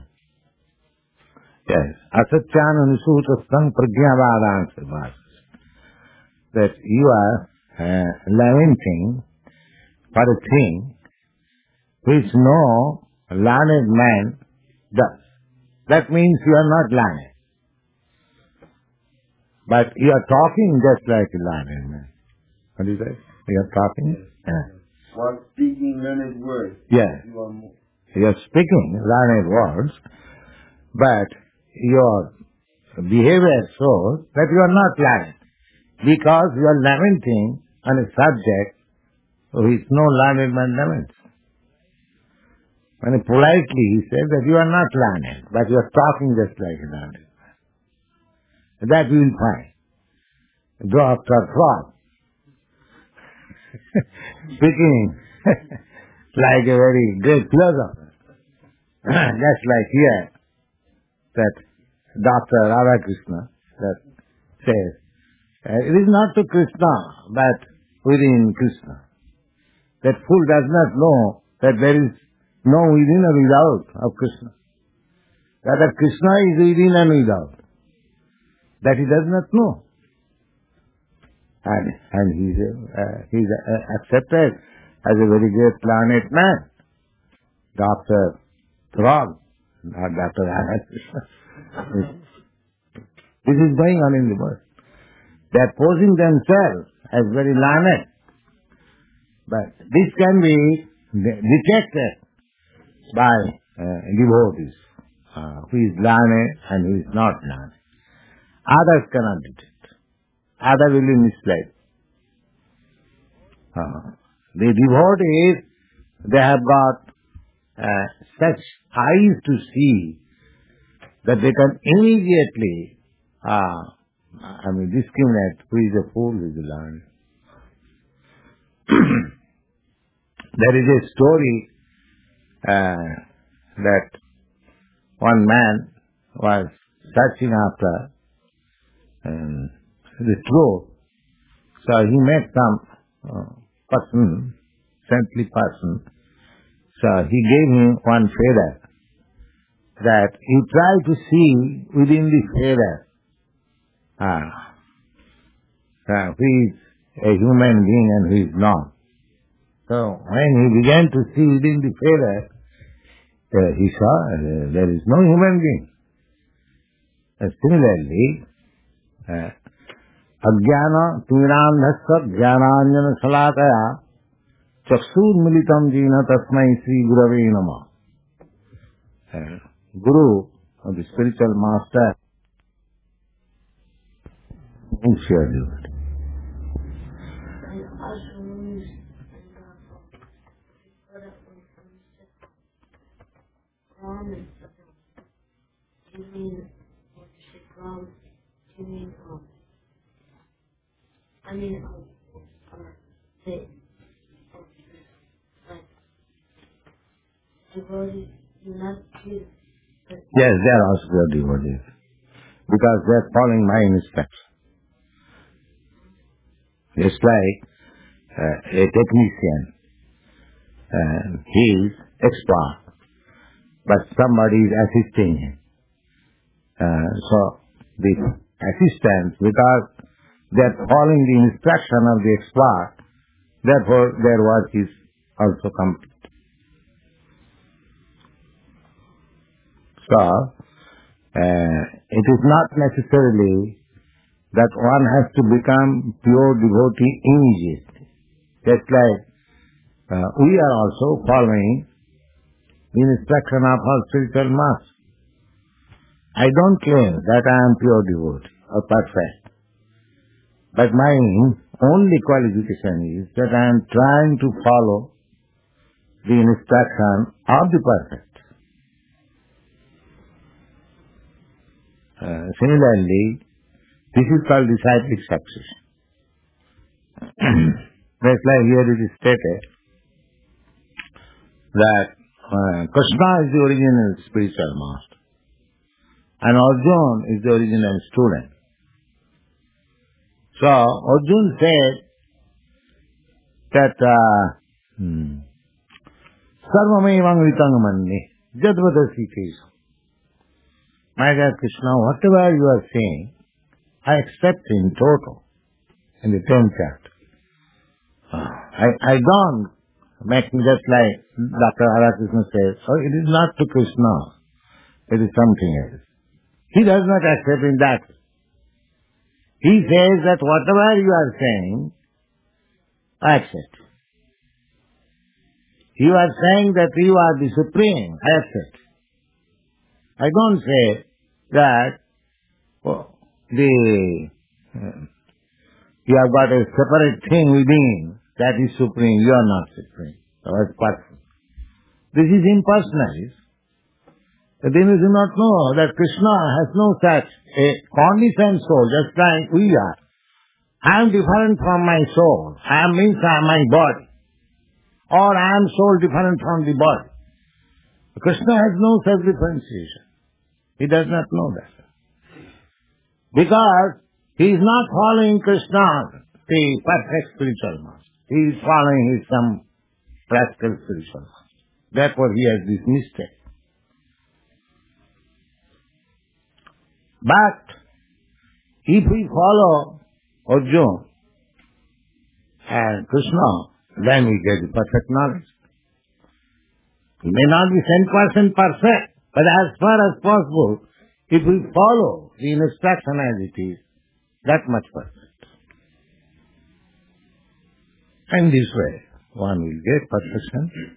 Yes. Asatyananusutastang pragyavadansarvas. That you are uh, lamenting for a thing which no learned man does. That means you are not learned. But you are talking just like a learned man. What is that? You are talking? Yeah. While speaking learned words, Yes. you are more. You are speaking learned words, but your behavior shows that you are not learned, because you are lamenting on a subject which no learned man laments. When politely he says that you are not learned, but you are talking just like a learned man. That you will find. Go after frog. Speaking like a very great philosopher. Just like here, that Doctor Radhakrishna that says, uh, it is not to Krishna, but within Krishna. That fool does not know that there is no within or without of Krishna. That Krishna is within and without. That he does not know. And, and he is uh, he's, uh, accepted as a very great learned man. Doctor Frog, not Doctor Radhakrishna. This is going on in the world. They are posing themselves as very learned. But this can be detected by uh, devotees, uh, who is learned and who is not learned. Others cannot detect. Others will be misled. Uh, the devotees, they have got uh, such eyes to see that they can immediately, uh, I mean, discriminate who is a fool, who is a learned. There is a story uh, that one man was searching after um, the truth. So he met some uh, person, saintly person. So he gave him one feather, that you try to see within the feather ah, uh, who is a human being and who is not. So when he began to see within the feather, uh, he saw uh, there is no human being. Uh, similarly, uh, Ajnana Timirandhasya Jnananjana Salataya Chaksur Militam Jina Tasmai Sri Gurave Namah. Uh, Guru, or the spiritual master, who shall do it? You mean, what you say, from, you mean, um, I mean, um, uh, they, um, like, devotees, you not Jews, but... Yes, they are also devotees, because they are following my instruction. Just like uh, a technician, uh, he is expert, but somebody is assisting him. Uh, so the assistants, because they are following the instruction of the expert, therefore their work is also complete. So uh, it is not necessarily that one has to become pure devotee immediately. Just like uh, we are also following the instruction of our spiritual master. I don't claim that I am pure devotee or perfect. But my only qualification is that I am trying to follow the instruction of the perfect. Uh, similarly, this is called disciplic succession. Just like here it is stated that uh, Krishna is the original spiritual master. and Arjuna is the original student. So Arjuna said that uh, hmm, Sarvamevang Vitangamanni Jadvadasi Kesu. My dear Krishna, whatever you are saying, I accept in total in the tenth chapter. I, I don't make just like Doctor Harakrishna says, so it is not to Krishna, it is something else. He does not accept in that. He says that whatever you are saying, I accept. You are saying that you are the Supreme, I accept. I don't say that oh, the uh, you have got a separate thing within that is Supreme, you are not Supreme. So it's personal. This is impersonal. The Demis do not know that Krishna has no such a conditioned soul, just like we are. I am different from my soul. I am means I am my body. Or I am soul different from the body. Krishna has no such differentiation. He does not know that. Because he is not following Krishna, the perfect spiritual master. He is following his some practical spiritual master. Therefore he has this mistake. But if we follow Arjuna and Krishna, then we get the perfect knowledge. It may not be ten percent perfect, but as far as possible, if we follow the instruction as it is, that much perfect. And this way, one will get perfection.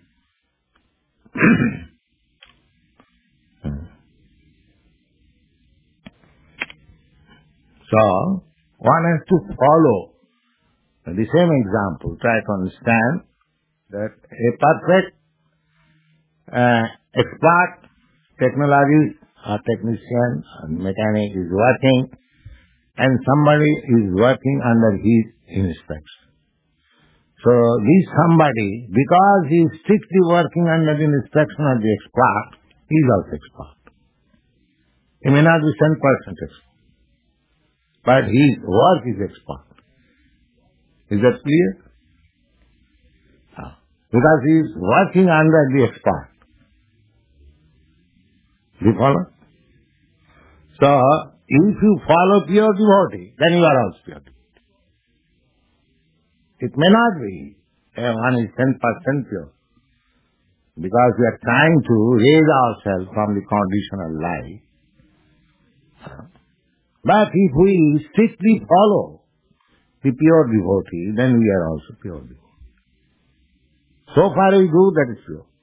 So, one has to follow the same example, try to understand that a perfect uh, expert, technology, or technician, or mechanic is working, and somebody is working under his instruction. So this somebody, because he is strictly working under the instruction of the expert, he is also expert. He may not be ten percent expert, but his work is expert. Is that clear? Ah. Because he is working under the expert. Do you follow? So, if you follow pure devotee, then you are also pure devotee. It may not be uh, one is ten percent pure. Because we are trying to raise ourselves from the conditional life. But if we strictly follow the pure devotee, then we are also pure devotee. So far we do, that is pure.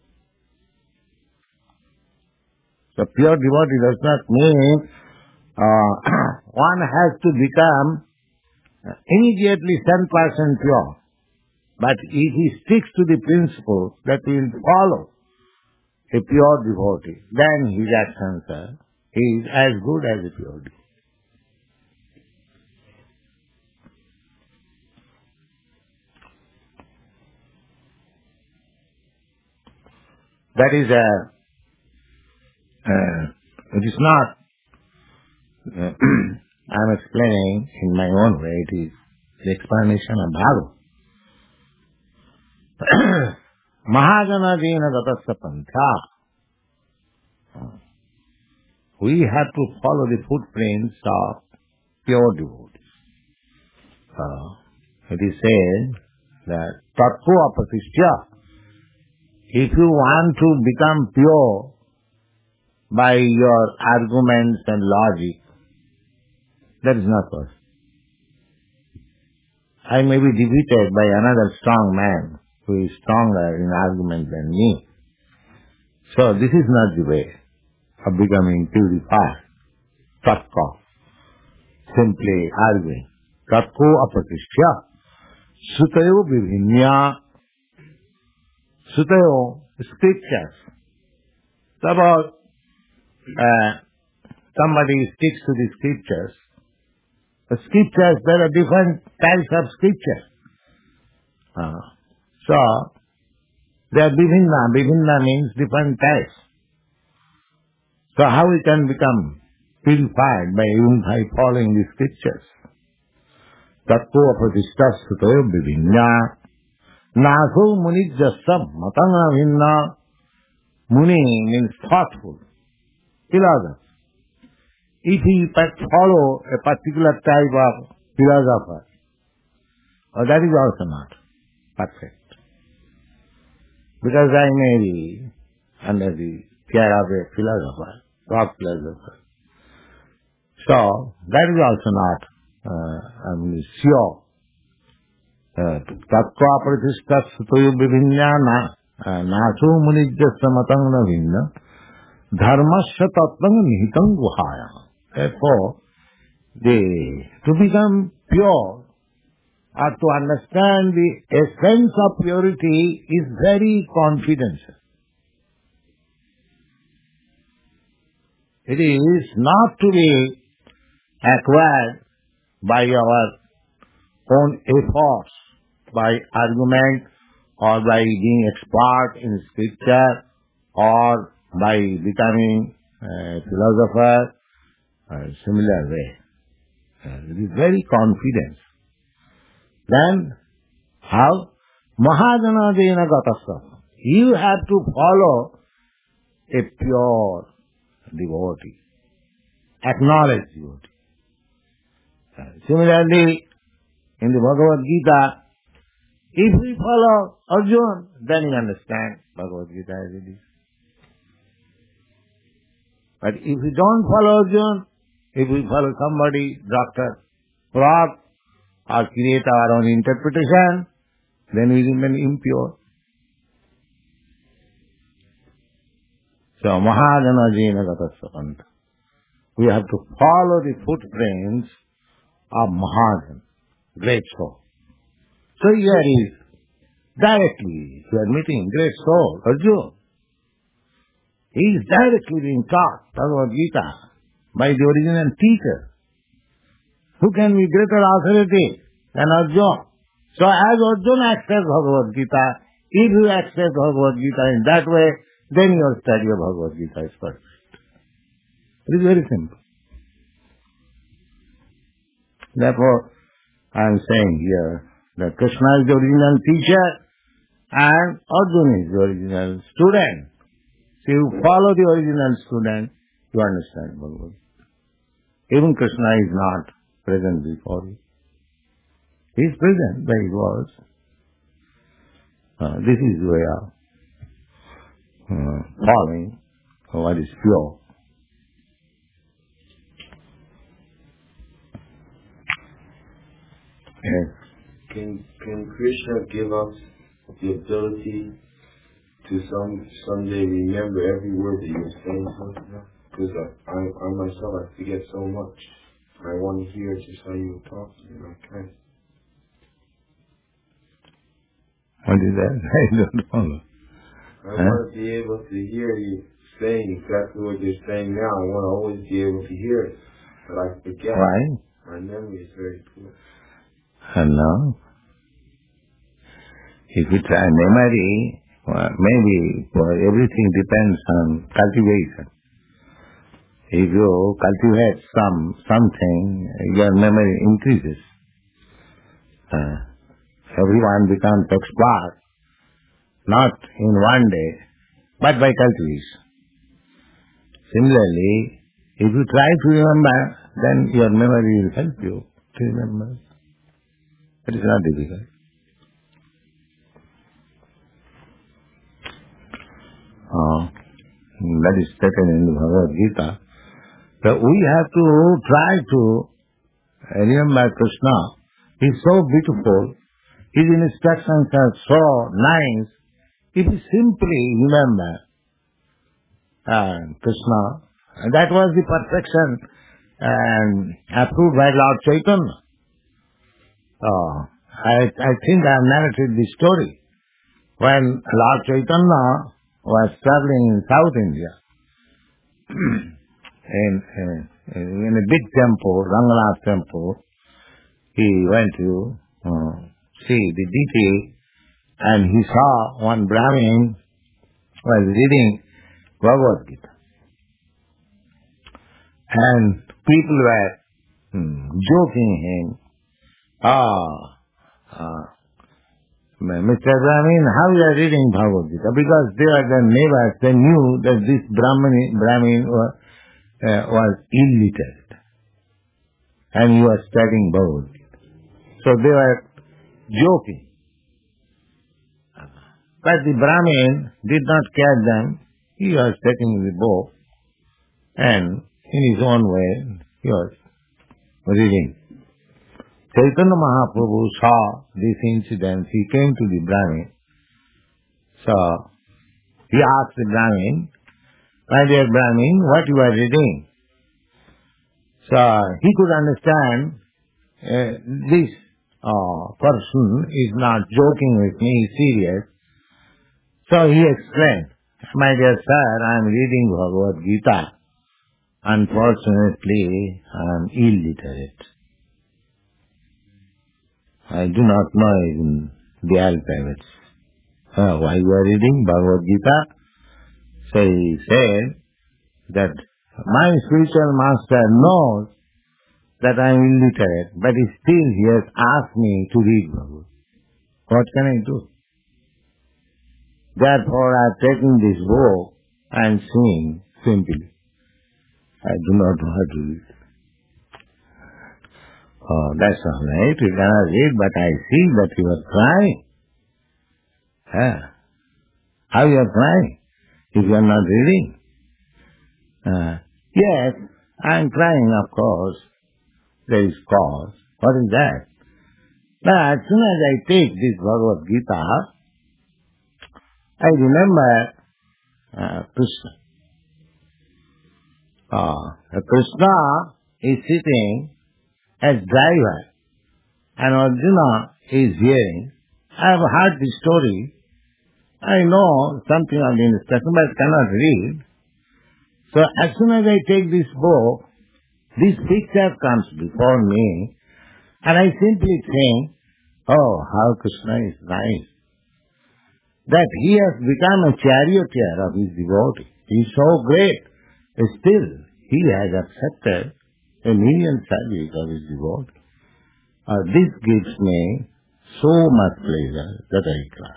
So pure devotee does not mean uh, one has to become immediately ten percent pure. But if he sticks to the principle that he will follow a pure devotee, then his actions are, he is as good as a pure devotee. That is a, uh, it is not, uh, I am explaining in my own way, it is the explanation of Bhagavad. Mahajana Dina Gatasya Pantha. We have to follow the footprints of pure devotees. Uh, it is said that Tattva Apatishya. If you want to become pure by your arguments and logic, that is not possible. I may be defeated by another strong man who is stronger in argument than me. So this is not the way of becoming purified. Tattva. Simply arguing. Tattva apatishya. Sutayo vivinya. Sutayo, scriptures. Suppose uh, somebody sticks to the scriptures. The scriptures, there are different types of scriptures. Uh, so, they are Bivinna. Bivinna means different types. So how we can become purified by even by following the scriptures? Tattva pratishtha sutayo vivinna naso munijjasam matanga vinna. Muni means thoughtful, philosopher. If he follow a particular type of philosopher, oh, that is also not perfect. Because I may be under the care of a philosopher, rock philosopher. So, that is also not uh, I mean, sure. Tattva pratishtha sutayo vivinna naso munijjasya matanga vinna dharmasya tattvam nihitam guhaya. Therefore, the, to become pure or to understand the essence of purity is very confidential. It is not to be acquired by our own efforts, by argument, or by being expert in scripture, or by becoming a philosopher, a similar way. It is very confident. Then, how? Mahajana dena gatasya. You have to follow a pure devotee, acknowledge devotee. Similarly, in the Bhagavad Gita, if we follow Arjuna, then you understand Bhagavad Gita as it is. But if we don't follow Arjuna, if we follow somebody, Doctor Rock, or create our own interpretation, then we remain impure. So, Mahajana Jena Gatasya Panta. We have to follow the footprints of Mahajan, great soul. So here is directly, you are meeting great soul, Arjuna. He is directly being taught Bhagavad Gita by the original teacher. Who can be greater authority than Arjuna? So as Arjuna accepts Bhagavad Gita, if you accept Bhagavad Gita in that way, then your study of Bhagavad Gita is perfect. It is very simple. Therefore, I am saying here that Krishna is the original teacher and Arjuna is the original student. So you follow the original student, you understand Bhagavad Gita. Even Krishna is not present before you. He is present by his words. Uh, this is the way of uh, following what is pure. Yes. Can can Krishna give us the ability to some someday remember every word that you're saying to us now? Because I, I, I myself, I forget so much. I want to hear just how you talk to me, and I can't. What is that? I don't follow. I huh? want to be able to hear you saying exactly what you're saying now. I want to always be able to hear it, but I forget. Why? My memory is very poor. Uh, no. If you try memory, well, maybe well, everything depends on cultivation. If you cultivate some something, your memory increases. Uh, everyone becomes expert, not in one day, but by cultivation. Similarly, if you try to remember, then your memory will help you to remember. It is not difficult. Uh, that is stated in the Bhagavad Gita. So we have to try to remember Krishna. He is so beautiful. His instructions are so nice. If you simply remember uh, Krishna, and that was the perfection and approved by Lord Chaitanya. Uh, I, I think I have narrated this story. When Lord Chaitanya was traveling in South India, in, in, in a big temple, Ranganath temple, he went to uh, see the deity, and he saw one Brahmin was reading Bhagavad Gita. And people were hmm, joking him. Ah, ah, Mister Brahmin, how you are reading Bhagavad Gita? Because they were the neighbors, they knew that this Brahmin, Brahmin was, uh, was illiterate. And he was studying Bhagavad Gita. So they were joking. But the Brahmin did not care them. He was taking the book and in his own way he was reading. Chaitanya Mahaprabhu saw this incident. He came to the Brahmin. So he asked the Brahmin, "My dear Brahmin, what you are reading?" So he could understand uh, this uh, person is not joking with me, he is serious. So he explained, "My dear sir, I am reading Bhagavad Gita. Unfortunately, I am illiterate. I do not know even the alphabets." Uh, why you are reading Bhagavad Gita? So he said that my spiritual master knows that I am illiterate, but still he has asked me to read Bhagavad. What can I do? Therefore I have taken this book and seeing simply. I do not know how to read. Oh, that's all right. You cannot read, but I see that you are crying. Huh? How you are crying if you are not reading? Uh, yes, I am crying, of course. There is cause. What is that? But as soon as I take this Bhagavad Gita, I remember uh, Krishna. Uh, Krishna is sitting as driver and Arjuna is hearing. I have heard the story. I know something of the instruction, but I cannot read. So as soon as I take this book, this picture comes before me, and I simply think, oh, how Krishna is nice. That he has become a charioteer of his devotee. He is so great. Still, he has accepted a million service of his devotee. Uh, this gives me so much pleasure that I cry.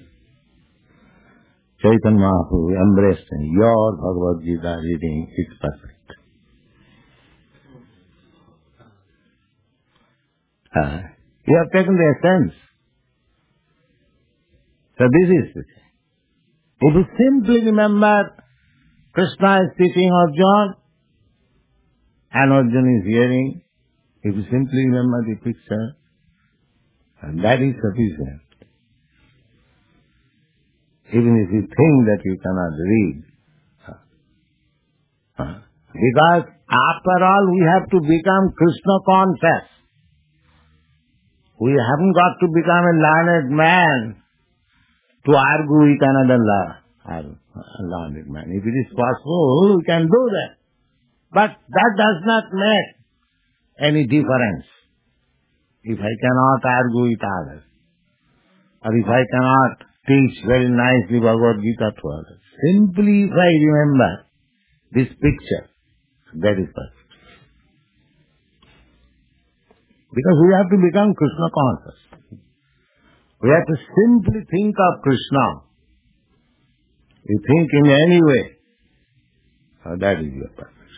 Chaitanya Mahaprabhu embraced me. Your Bhagavad Gita reading is perfect. Uh, you have taken the essence. So this is the thing. If you simply remember Krishna is teaching Arjuna and Arjuna is hearing, if you simply remember the picture, and that is sufficient. Even if you think that you cannot read. Uh, because after all we have to become Krishna conscious. We haven't got to become a learned man to argue with another learned man. If it is possible, we can do that. But that does not make any difference. If I cannot argue with others, or if I cannot teach very nicely Bhagavad Gita to others, simply if I remember this picture, that is perfect. Because we have to become Krishna conscious. We have to simply think of Krishna. You think in any way, oh, that is your purpose.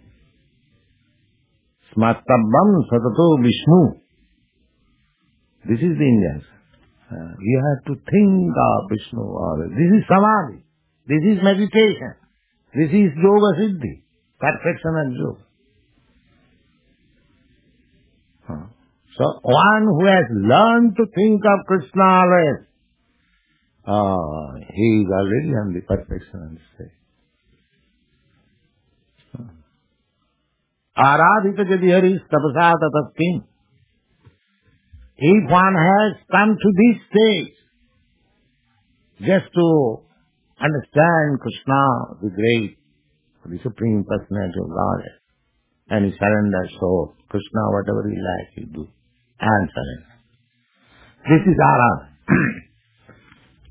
Smatabham satato Vishnu. This is the Indian. Uh, you have to think of Vishnu always. This is samadhi. This is meditation. This is yoga siddhi. Perfection and yoga. Huh. So one who has learned to think of Krishna always, oh, he is already on the perfection stage. Aradhita jadi haris tapasa tataskin. If one has come to this stage, just to understand Krishna, the great, the Supreme Personality of Godhead, and he surrenders soul, Krishna, whatever he likes, he do, and surrender. This is Aradhana.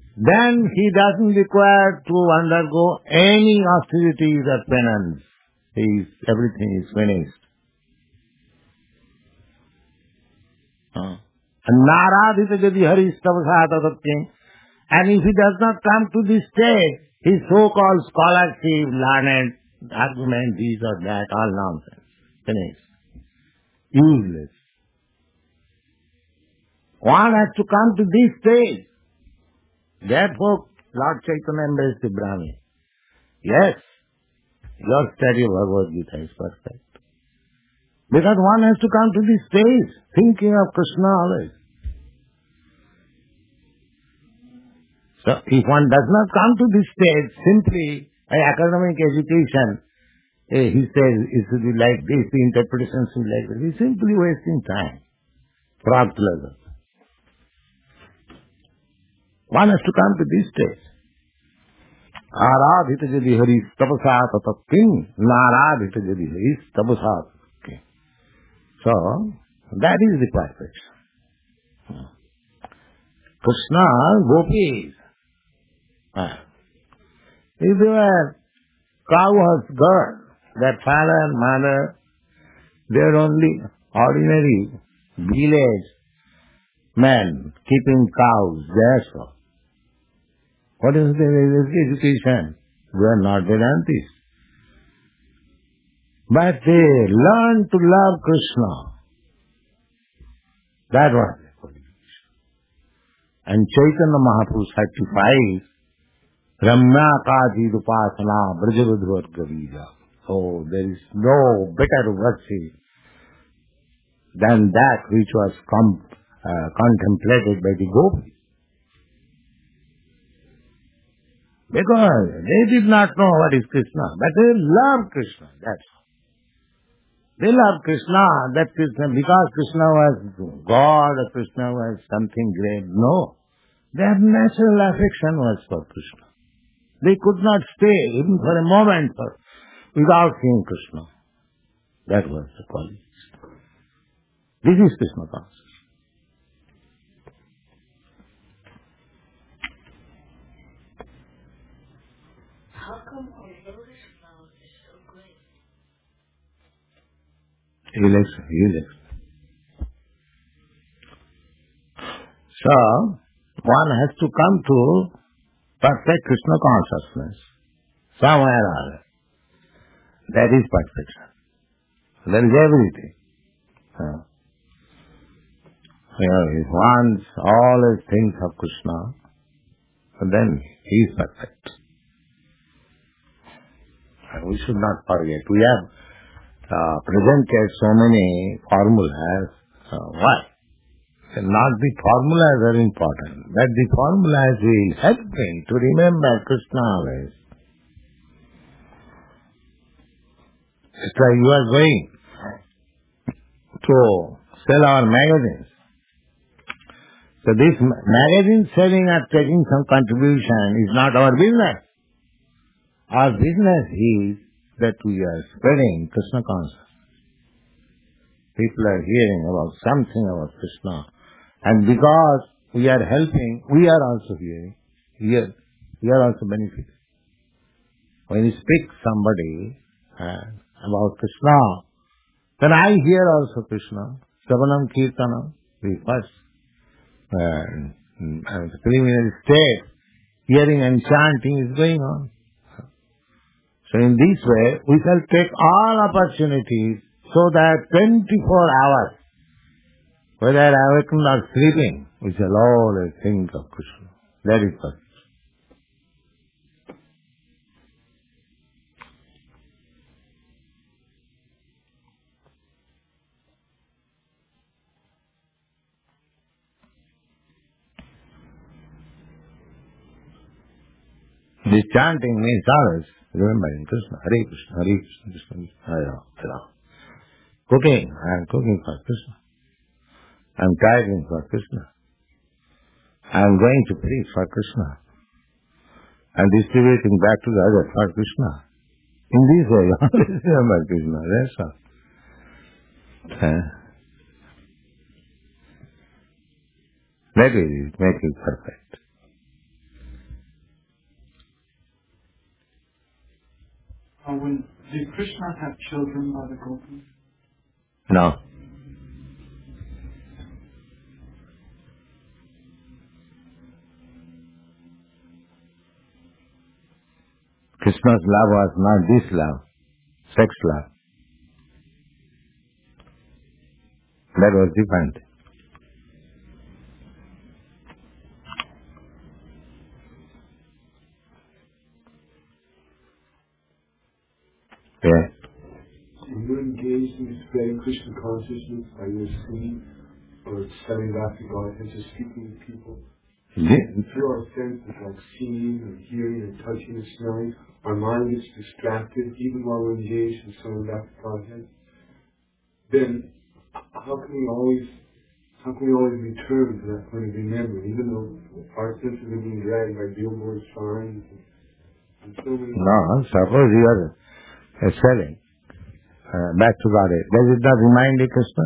Then he doesn't require to undergo any austerities or penance. He's, everything is finished. Uh. Naradhita jadi haris tapasa tatattim. And if he does not come to this state, his so-called scholarship, learned, argument, this or that, all nonsense. Finished. Useless. One has to come to this stage. Therefore, Lord Chaitanya embraced the Brahmin. Yes, your study of Bhagavad Gita is perfect. Because one has to come to this stage, thinking of Krishna always. So, if one does not come to this stage, simply by academic education, eh, he says it should be like this, the interpretation should be like this. He's simply wasting time. Fraud level. One has to come to this stage. Aradhita jadi haris tapasa tatattim. Naradhita jadi haris tapasa tatattim. So, that is the perfection. Krishna, gopis. Ah. If they were cowherd's girl, their father and mother, they are only ordinary village men keeping cows, that's all. What is their education? They are not Vedantis. But they learn to love Krishna. That was their qualification. And Chaitanya Mahaprabhu certifies Ramya Kaji Upasana Brajavadhvar Gavija. So there is no better worship than that which was com- uh, contemplated by the gopis. Because they did not know what is Krishna, but they love Krishna, that's all. They love Krishna, that Krishna, because Krishna was God or Krishna was something great. No. Their natural affection was for Krishna. They could not stay even for a moment for, without seeing Krishna. That was the quality. This is Krishna consciousness. How come our lotus flower is so great? He will explain. He will explain. So, one has to come to perfect Krishna consciousness somewhere or other. That is perfection. That is everything. Uh, you know, if one always thinks of Krishna, then he is perfect. And we should not forget. We have uh, presented so many formulas. Uh, why? Not the formulas are important, but the formulas will help me to remember Krishna always. It's like you are going to sell our magazines. So this ma- magazine selling or taking some contribution is not our business. Our business is that we are spreading Krishna consciousness. People are hearing about something about Krishna. And because we are helping, we are also hearing. Here, we are also benefiting. When you speak somebody uh, about Krishna, then I hear also Krishna. Savanam Kirtanam, the first uh, uh, preliminary state, hearing and chanting is going on. So in this way, we shall take all opportunities so that twenty-four hours, whether awakened or sleeping, we shall always think of Krishna. That is perfect. This chanting means always remembering Krishna, Hare Krishna, Hare Krishna, Krishna, Krishna, Hare Ram, Hare Ram. Cooking, I am cooking for Krishna. I am tidying for Krishna. I am going to preach for Krishna. I am distributing back to the others for Krishna. In this way, you always remember Krishna, that's all. Uh, that will make it perfect. Uh, when Did Krishna have children by the gopis? No. Krishna's love was not this love, sex love. That was different. Yeah. When you engaged in spreading Krishna consciousness by your singing or studying back to God and just speaking to people, Yeah. through our senses like seeing or hearing or touching or smelling, our mind gets distracted even while we're engaged in studying back to Godhead, then how can we always how can we always return to that point of remembering, even though our senses are being dragged by billboard signs and, and so many... No, suppose you are uh, selling uh, back to God. Does it not remind you Krishna?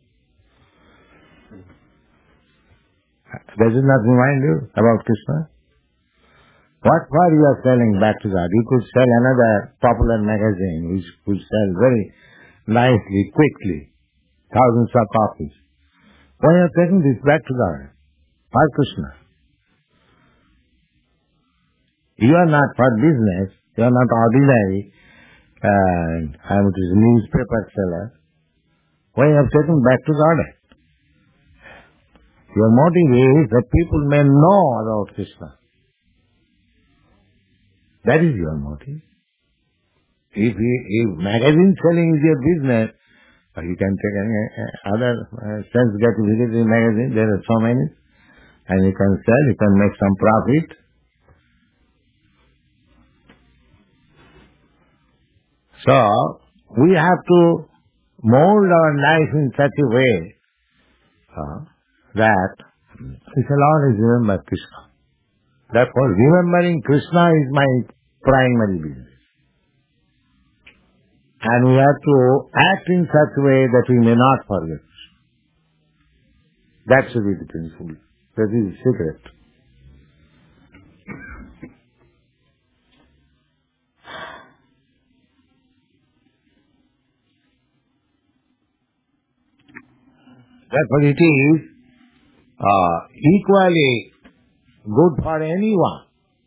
Does it not remind you about Krishna? What for you are selling back to God? You could sell another popular magazine which could sell very nicely, quickly, thousands of copies. Why are you taking this back to God? Why Krishna? You are not for business. You are not ordinary and I am a newspaper seller. Why you have taken back to God? Your motive is that people may know about Krishna. That is your motive. If, you, if magazine selling is your business, you can take any uh, other uh, sense gratification magazine, there are so many, and you can sell, you can make some profit. So, we have to mold our life in such a way uh, that we shall always remember Krishna. Therefore, remembering Krishna is my primary business. And we have to act in such a way that we may not forget. That should be the principle. That is the secret. Therefore it is uh, equally good for anyone.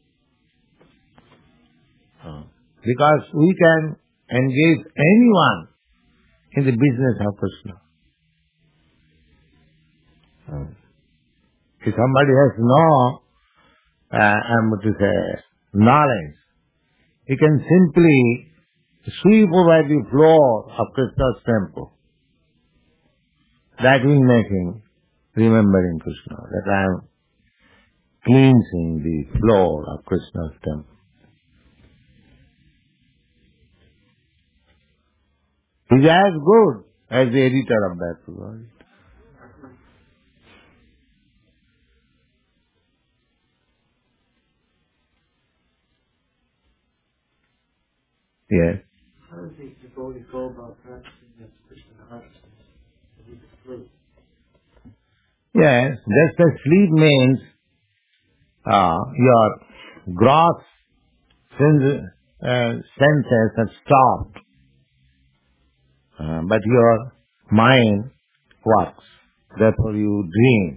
Uh, because we can engage anyone in the business of Krishna. Uh, if somebody has no, uh, I'm going to say, knowledge, he can simply sweep over the floor of Krishna's temple. That will make him remembering Krishna, that I am cleansing the floor of Krishna's temple. He is as good as the editor of that world. Yes. How does the devotee go about practicing this Krishna consciousness? Is it sleep? Yes, just as sleep means uh, your gross sense, uh, senses have stopped, uh, but your mind works. Therefore you dream.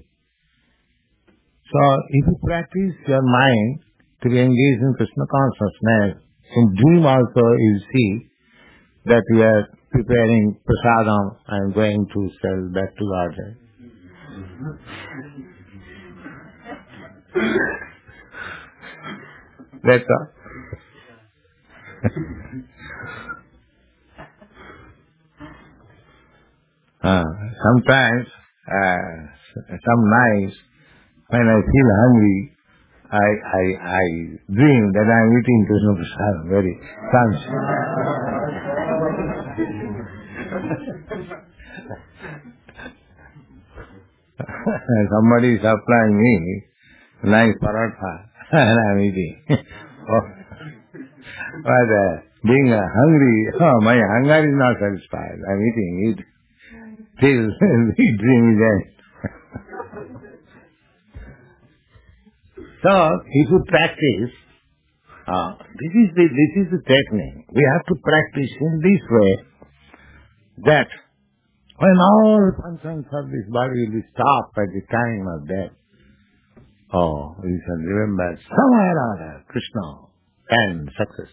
So if you practice your mind to be engaged in Krishna consciousness, in dream also you see that you are preparing prasadam and going to sell back to Godhead. That's all. uh, sometimes, uh, some nights, when I feel hungry, I I I dream that I am eating Krishna Prasad very fancy. Somebody is supplying me nice paratha and I am eating. oh. But uh, being uh, hungry, oh, my hunger is not satisfied. I am eating it till the dream is end. So, if you practice Uh, this is the this is the technique. We have to practice in this way that when all functions of this body will be stopped at the time of death, oh, we shall remember somewhere or other Krishna and success.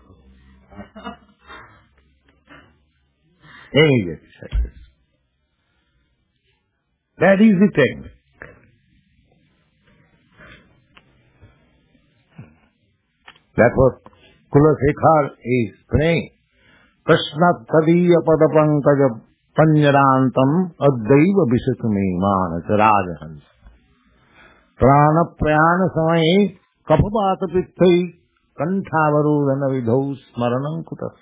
Immediate success. That is the technique. That's what Kulasekhar is praying. Krishna tadiya padapankaja panjarantam addaiva visakame manasa rajahans. Prana prayana samaye kapapata pittai kanthavarudana vidhau smaranam kutas.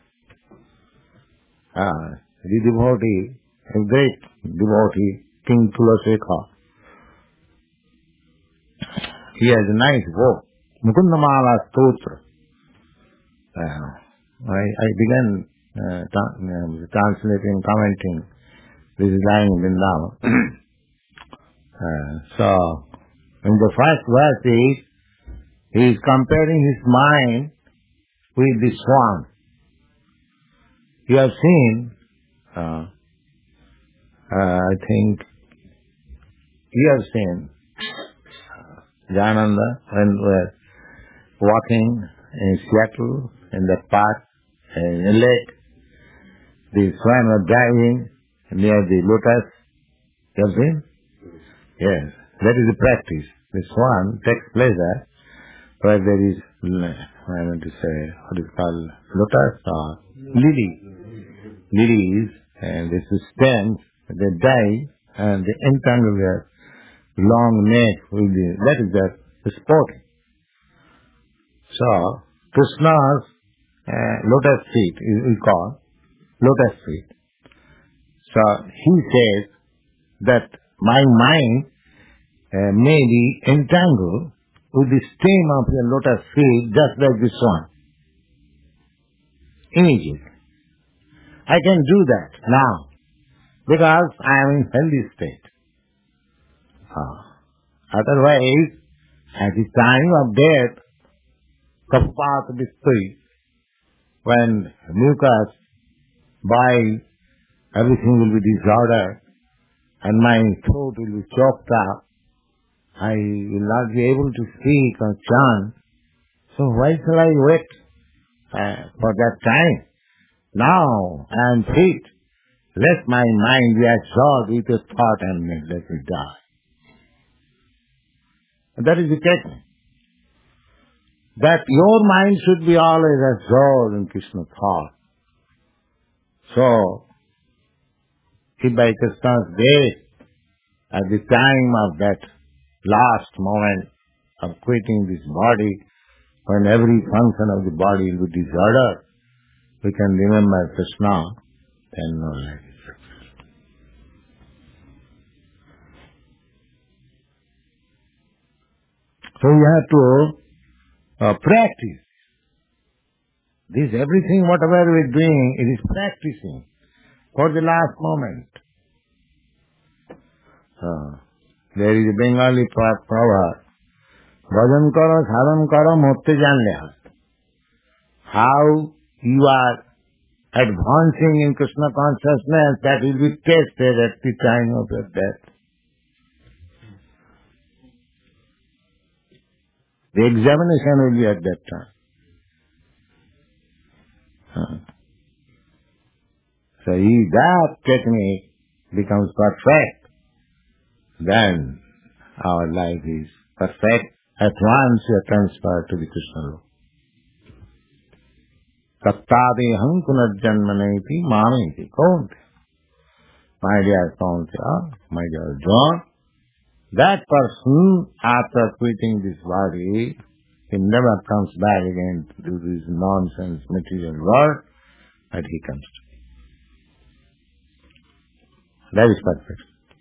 Ah, the devotee, a great devotee, King Kulasekhar. He has a nice book, Mukundamala Stotra. Uh, I, I began uh, tra- uh, translating, commenting this line in Vrindavan. uh, so, in the first verse is, he is comparing his mind with the swan. You have seen, uh, uh, I think, you have seen uh, Jananda when we were walking in Seattle in the park, in the lake. The swan was diving near the lotus. You have seen? Yes, that is the practice. The swan takes pleasure where there is, I want to say, what is called lotus or lily. Lilies, and this is stems, they dive and they entangle their long neck with the, that is their sport. So, Krishna's uh, lotus feet is we call lotus feet. So, he says that my mind uh, may be entangled with the stem of your lotus feet just like this one. Immediately. I can do that now because I am in healthy state. Ah. Otherwise, at the time of death, Kapapat Vistri, when mucus, bile, everything will be disordered and my throat will be choked up, I will not be able to speak or chant. So why shall I wait uh, for that time? Now I am fit. Let my mind be absorbed with a thought and let it die. And that is the technique. That your mind should be always absorbed in Krishna thought. So, if by Krishna's grace, at the time of that last moment of quitting this body, when every function of the body will be disordered, we can remember Krishna, then no life is successful. So you have to uh, practice. This everything, whatever we are doing, it is practicing for the last moment. Uh, there is a Bengali proverb, Bhajan karo, sadhan karo, motte jan le. How you are advancing in Krishna consciousness, that will be tested at the time of your death. The examination will be at that time. Huh. So if that technique becomes perfect, then our life is perfect. At once you are transferred to the Krishna Lok. Tattadeham punarjanmaneti mameti kaunte. My dear Kaunte, my dear John, that person, after quitting this body, he never comes back again to do this nonsense material work that he comes to. That is perfect.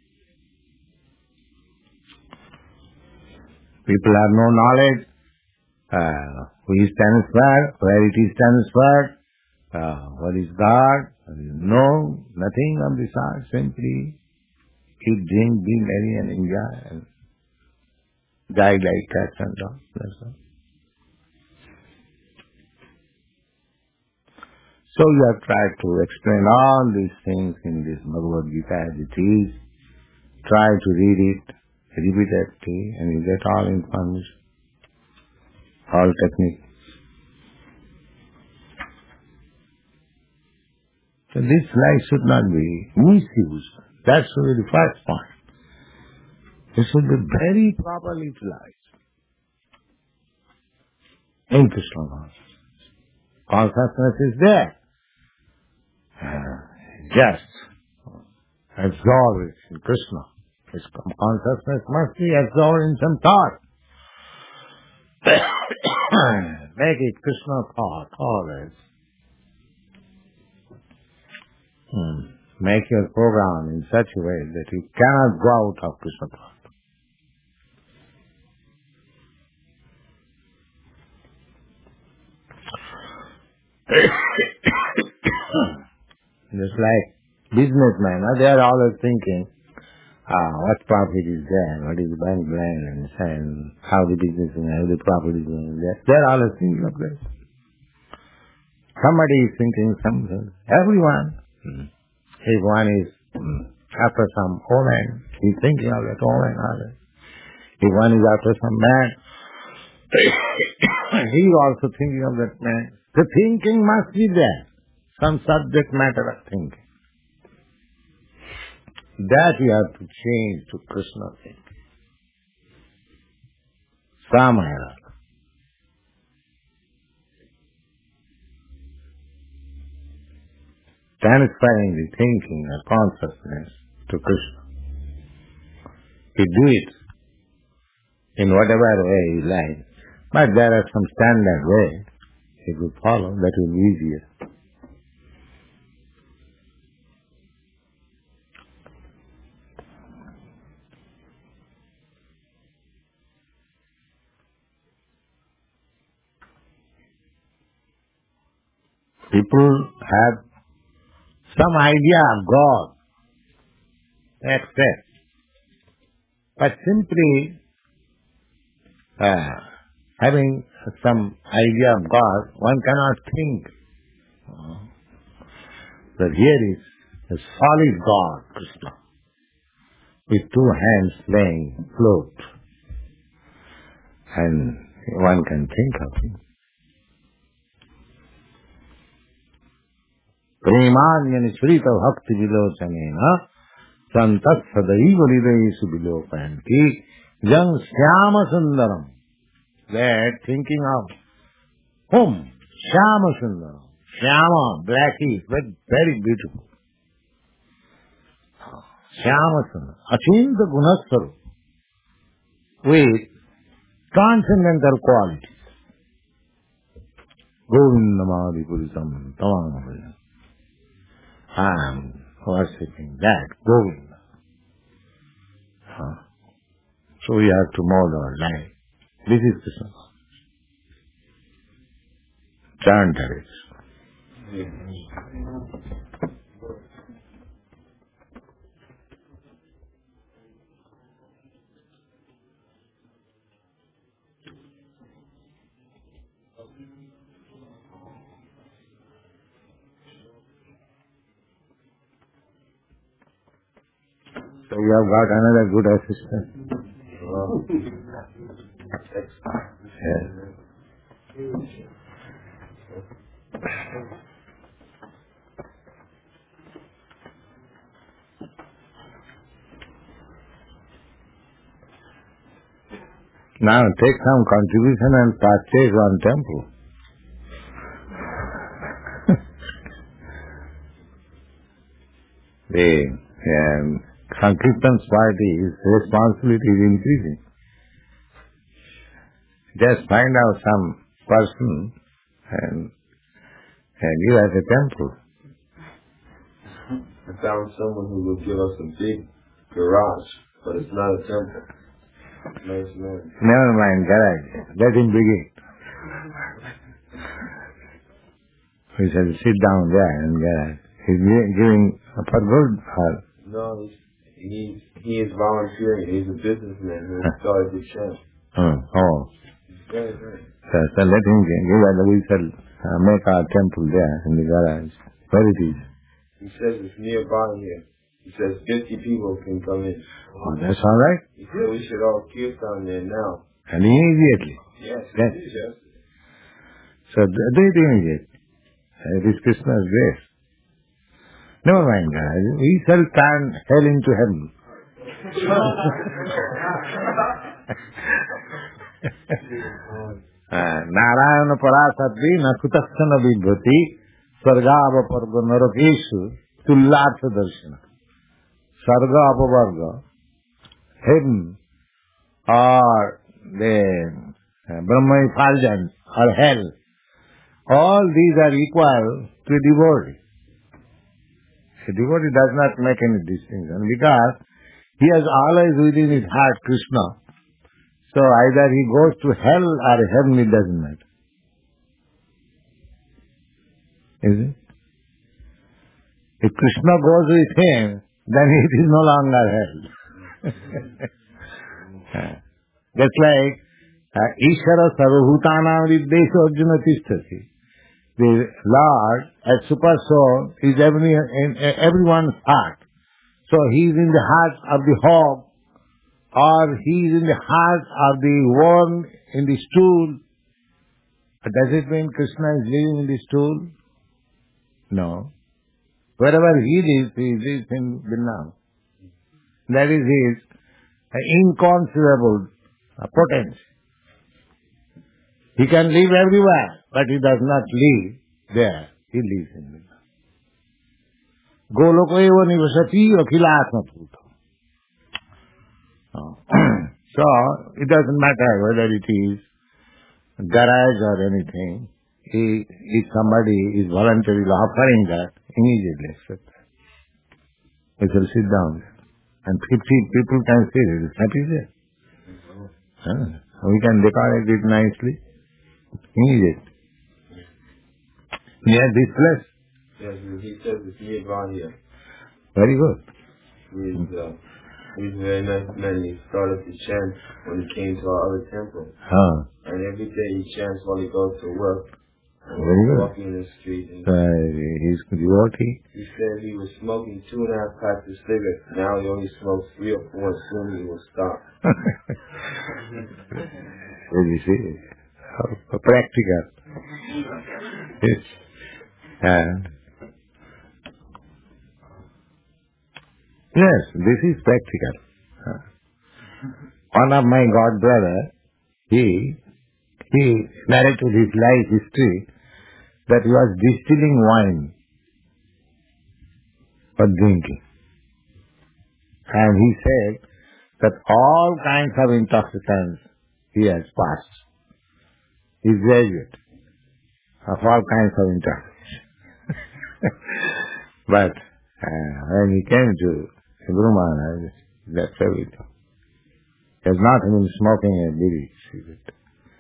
People have no knowledge. Uh, who is transferred, where it is transferred, uh, what is God, what is no, nothing of this sort. Simply keep drink, be merry and enjoy and die like cats and dogs. That's all. So you have tried to explain all these things in this Bhagavad Gita as it is. Try to read it repeatedly and you get all information, all techniques. So this life should not be misused. That should be the first point. It should be very properly utilized in Krishna consciousness. Consciousness is there. Uh, just absorb it in Krishna. His consciousness must be absorbed in some thought. Make it Krishna thought always. Hmm. Make your program in such a way that you cannot go out of Krishna thought. Just like businessmen, they are always thinking, ah, what profit is there, what is the bank balance, and how the business is, how the profit is going. They are always thinking of this. Somebody is thinking something. Everyone. Hmm. If one is hmm, after some woman, he's thinking of that woman. Always. If one is after some man, he is also thinking of that man. The thinking must be there. Some subject matter of thinking. That you have to change to Krishna thinking. Samaya. Transferring the thinking or consciousness to Krishna. You do it in whatever way you like. But there are some standard ways. If you follow, that will be easier. People have some idea of God, accept. But simply uh, having some idea of God, one cannot think uh, that here is a solid God, Krishna, with two hands playing flute, and one can think of him. Premanyani shrita bhakti vilochanena santas sadaiva hridayesu vilopayanti jang syama sundaram. That thinking of whom? Syama sundaram. Syama, blacky, very, very beautiful. Syama sundaram. Achinta gunasaru. With transcendental qualities. Govindamadi purisam tamam. I am worshipping that Govinda. Huh? So we have to mold our life. This is Krishna. Chant it. So you have got another good assistant. Oh. Yes. Now take some contribution and purchase one temple. the um, Sankirtan's party's responsibility is increasing. Just find out some person and, and give us a temple. I found someone who will give us a big garage, but it's not a temple. Nice man. Never mind, garage. Let him begin. We shall sit down there and garage. He's giving for good or... No, he's, he he is volunteering. He's a businessman who started the church. Oh, oh. Right, right. So, so let him give us, we shall uh, make our temple there in the garage. Where it is? He says it's nearby here. He says fifty people can come in. Oh, that's all right. He said we should all queue down there now. And immediately. Yes, Yes. yes. So do do it immediately. Uh, It is Krishna's grace. Never mind, guys. We shall turn hell into heaven. Narayana parasadvi nakutasana vibhati sargava parva narakeshu tullatha darshana. Sarga apavarga, heaven, or the uh, Brahma effulgence, or hell, all these are equal to a devotee. A devotee does not make any distinction because he has always within his heart Krishna. So either he goes to hell or heaven, it doesn't matter. Is it? If Krishna goes with him, then it is no longer hell. Just like uh, Ishvara sarvabhutanam viddeshu arjuna tisthati. The Lord, as super soul, is every, in everyone's heart. So he is in the heart of the hog, or he is in the heart of the worm in the stool. Does it mean Krishna is living in the stool? No. Wherever he lives, he lives in Vrindavan. That is his inconceivable potential. He can live everywhere, but he does not live there. He lives in Vrindavan. Goloko eva nivasati akhilasma puto. So, it doesn't matter whether it is garage or anything. He, if somebody is voluntarily offering that, immediately accept that. He shall sit down and fifty people can see it. It's happy there. Huh? We can decorate it nicely. Immediately. Near this place. Yes, he says it's nearby here. Very good. He's, uh, he's a very nice man. He started to chant when he came to our other temple. Huh. And every day he chants while he goes to work. Very good. Walking in the street. And So, he's devotee. he said he was smoking two and a half packs of cigarettes. Now he only smokes three or four. Soon he will stop. Well, you see, how practical. Yes. And yes, this is practical. One of my god brother, he he narrated his life history that he was distilling wine for drinking. And he said that all kinds of intoxicants he has passed. He is graduate of all kinds of intoxication. But uh, when he came to Guru Maharaj, that's everything. He has not even smoking a bidi cigarette.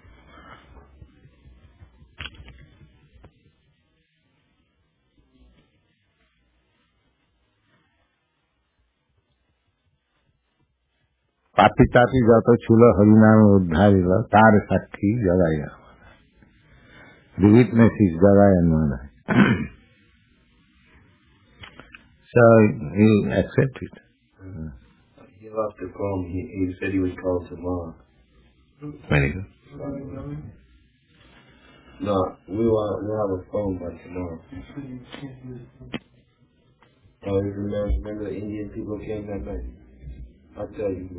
পাপি তাপি যত ছিল হরিনামে উদ্ধারিল তার সাক্ষী Jagai The witness is Jagai and Maharaj. So he accepted. Mm. He left the phone. He, he said he would call tomorrow. Very good. No, we will we'll have a phone by tomorrow. Oh, you remember, remember the Indian people came that night? I'll tell you.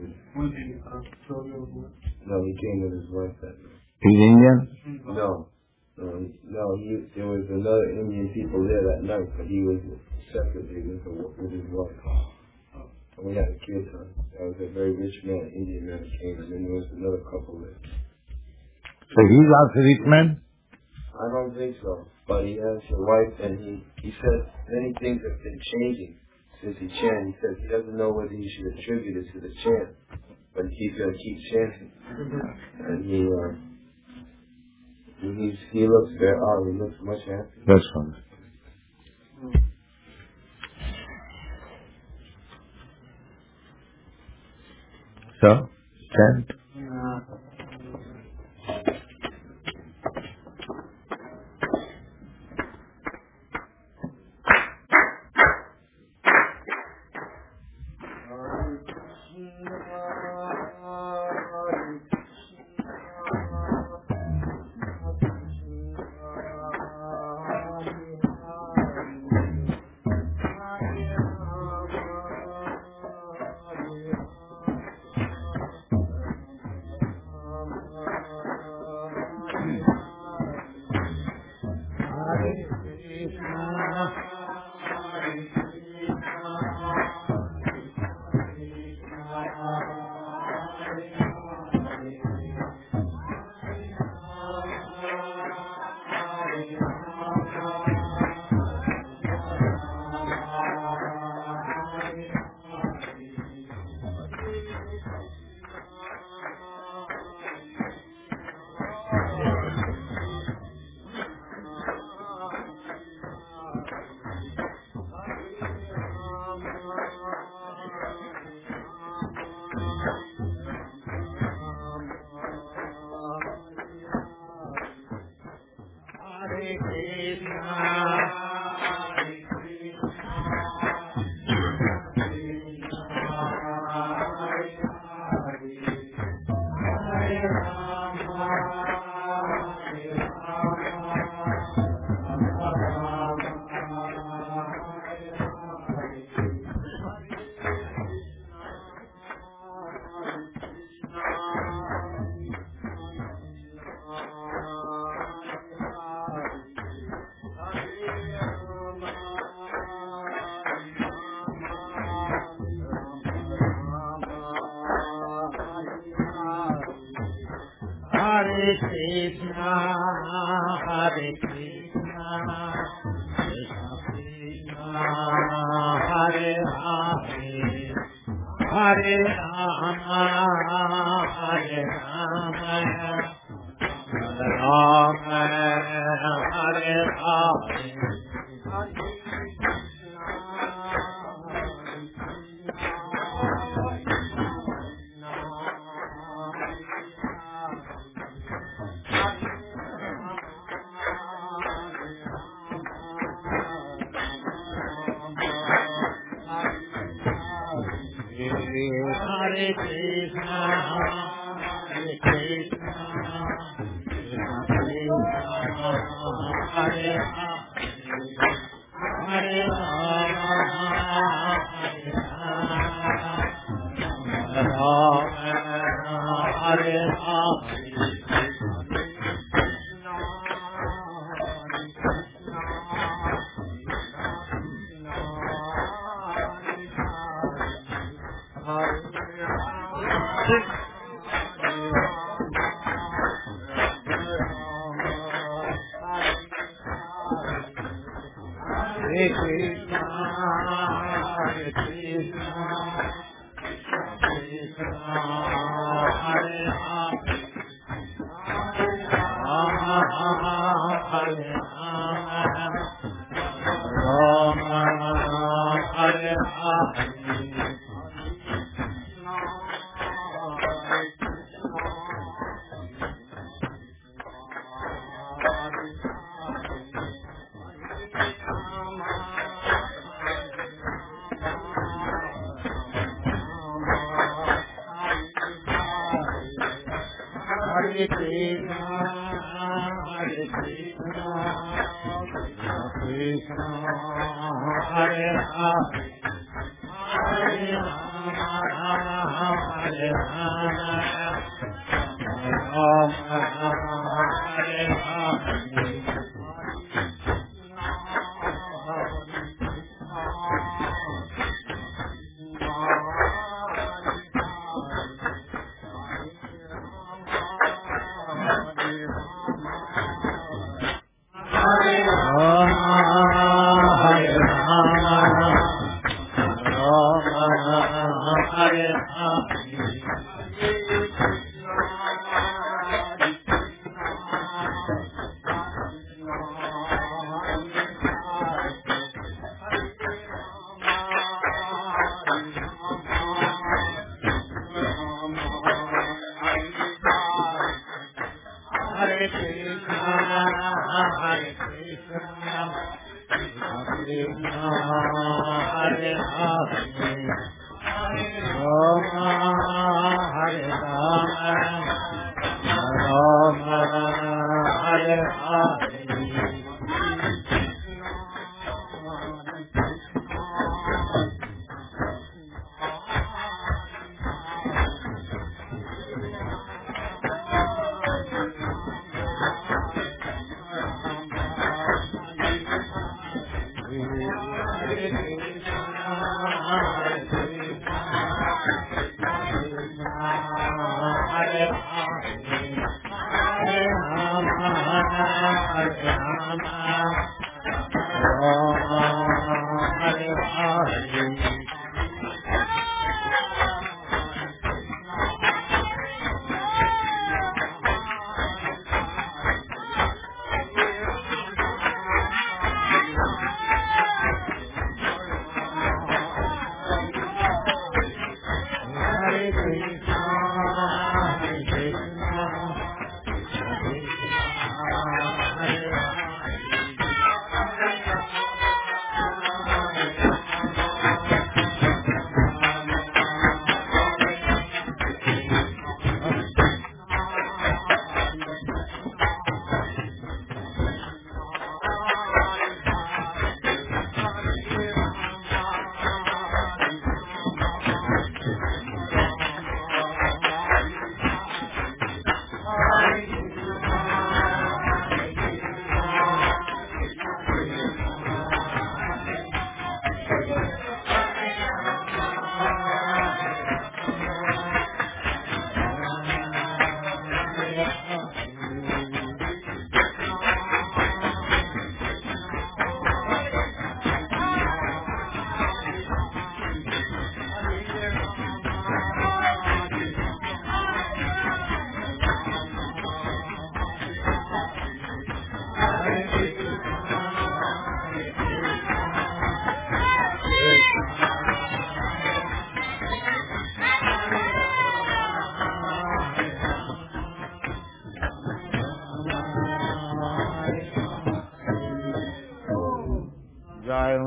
No, he came with his wife that night. He's Indian? No. No, he, no he, there was another Indian people there that night, but he was separately with, the, with his wife. And we had a kid on. That was a very rich man, Indian man came, and then there was another couple there. So he's also rich man? I don't think so, but he has a wife, and he, he said many things have been changing since he chanted. He says he doesn't know whether he should attribute it to the chant, but he's going to keep chanting. And he, uh, He's, he looks very odd. He looks much happy. That's fine. So, chant.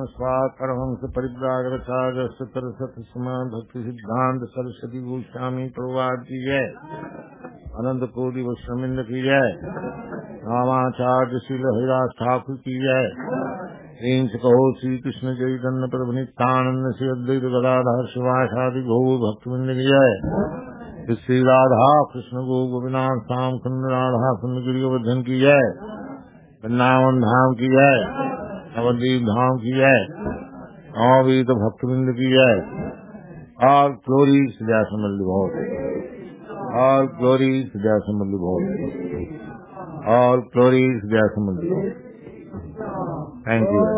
स्वाहा परमहंस परिव्राजकाचार्य सरस्वती समान भक्ति सिद्धांत सरस्वती गोस्वामी प्रभुपाद की जय, अनंत कोटि वैष्णववृंद की जय, रामाचार्य श्रील हरिदास ठाकुर की जय। प्रेम से कहो श्री कृष्ण चैतन्य प्रभु नित्यानंद श्री अद्वैत गदाधर शिवासादि गौर भक्तवृंद की जय। श्री राधा कृष्ण गो गोविंद श्याम कुंद राधा कुंद गिरिवर्धन की जय, वृंदावन धाम की जय, नवद्वीप धाम की जय, नववीत भक्तवृंद की जय। और ग्लोरी सजा समल्ली बहुत, और ग्लोरी सजा समल्ली बहुत, और ग्लोरी सजा समल्ली बहुत। Thank you.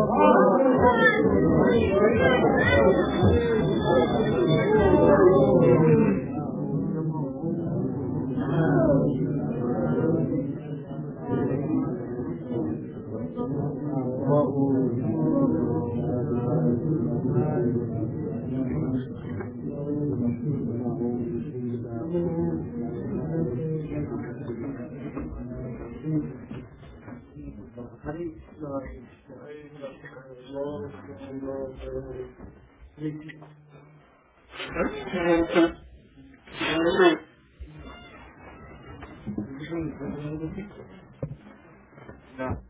No.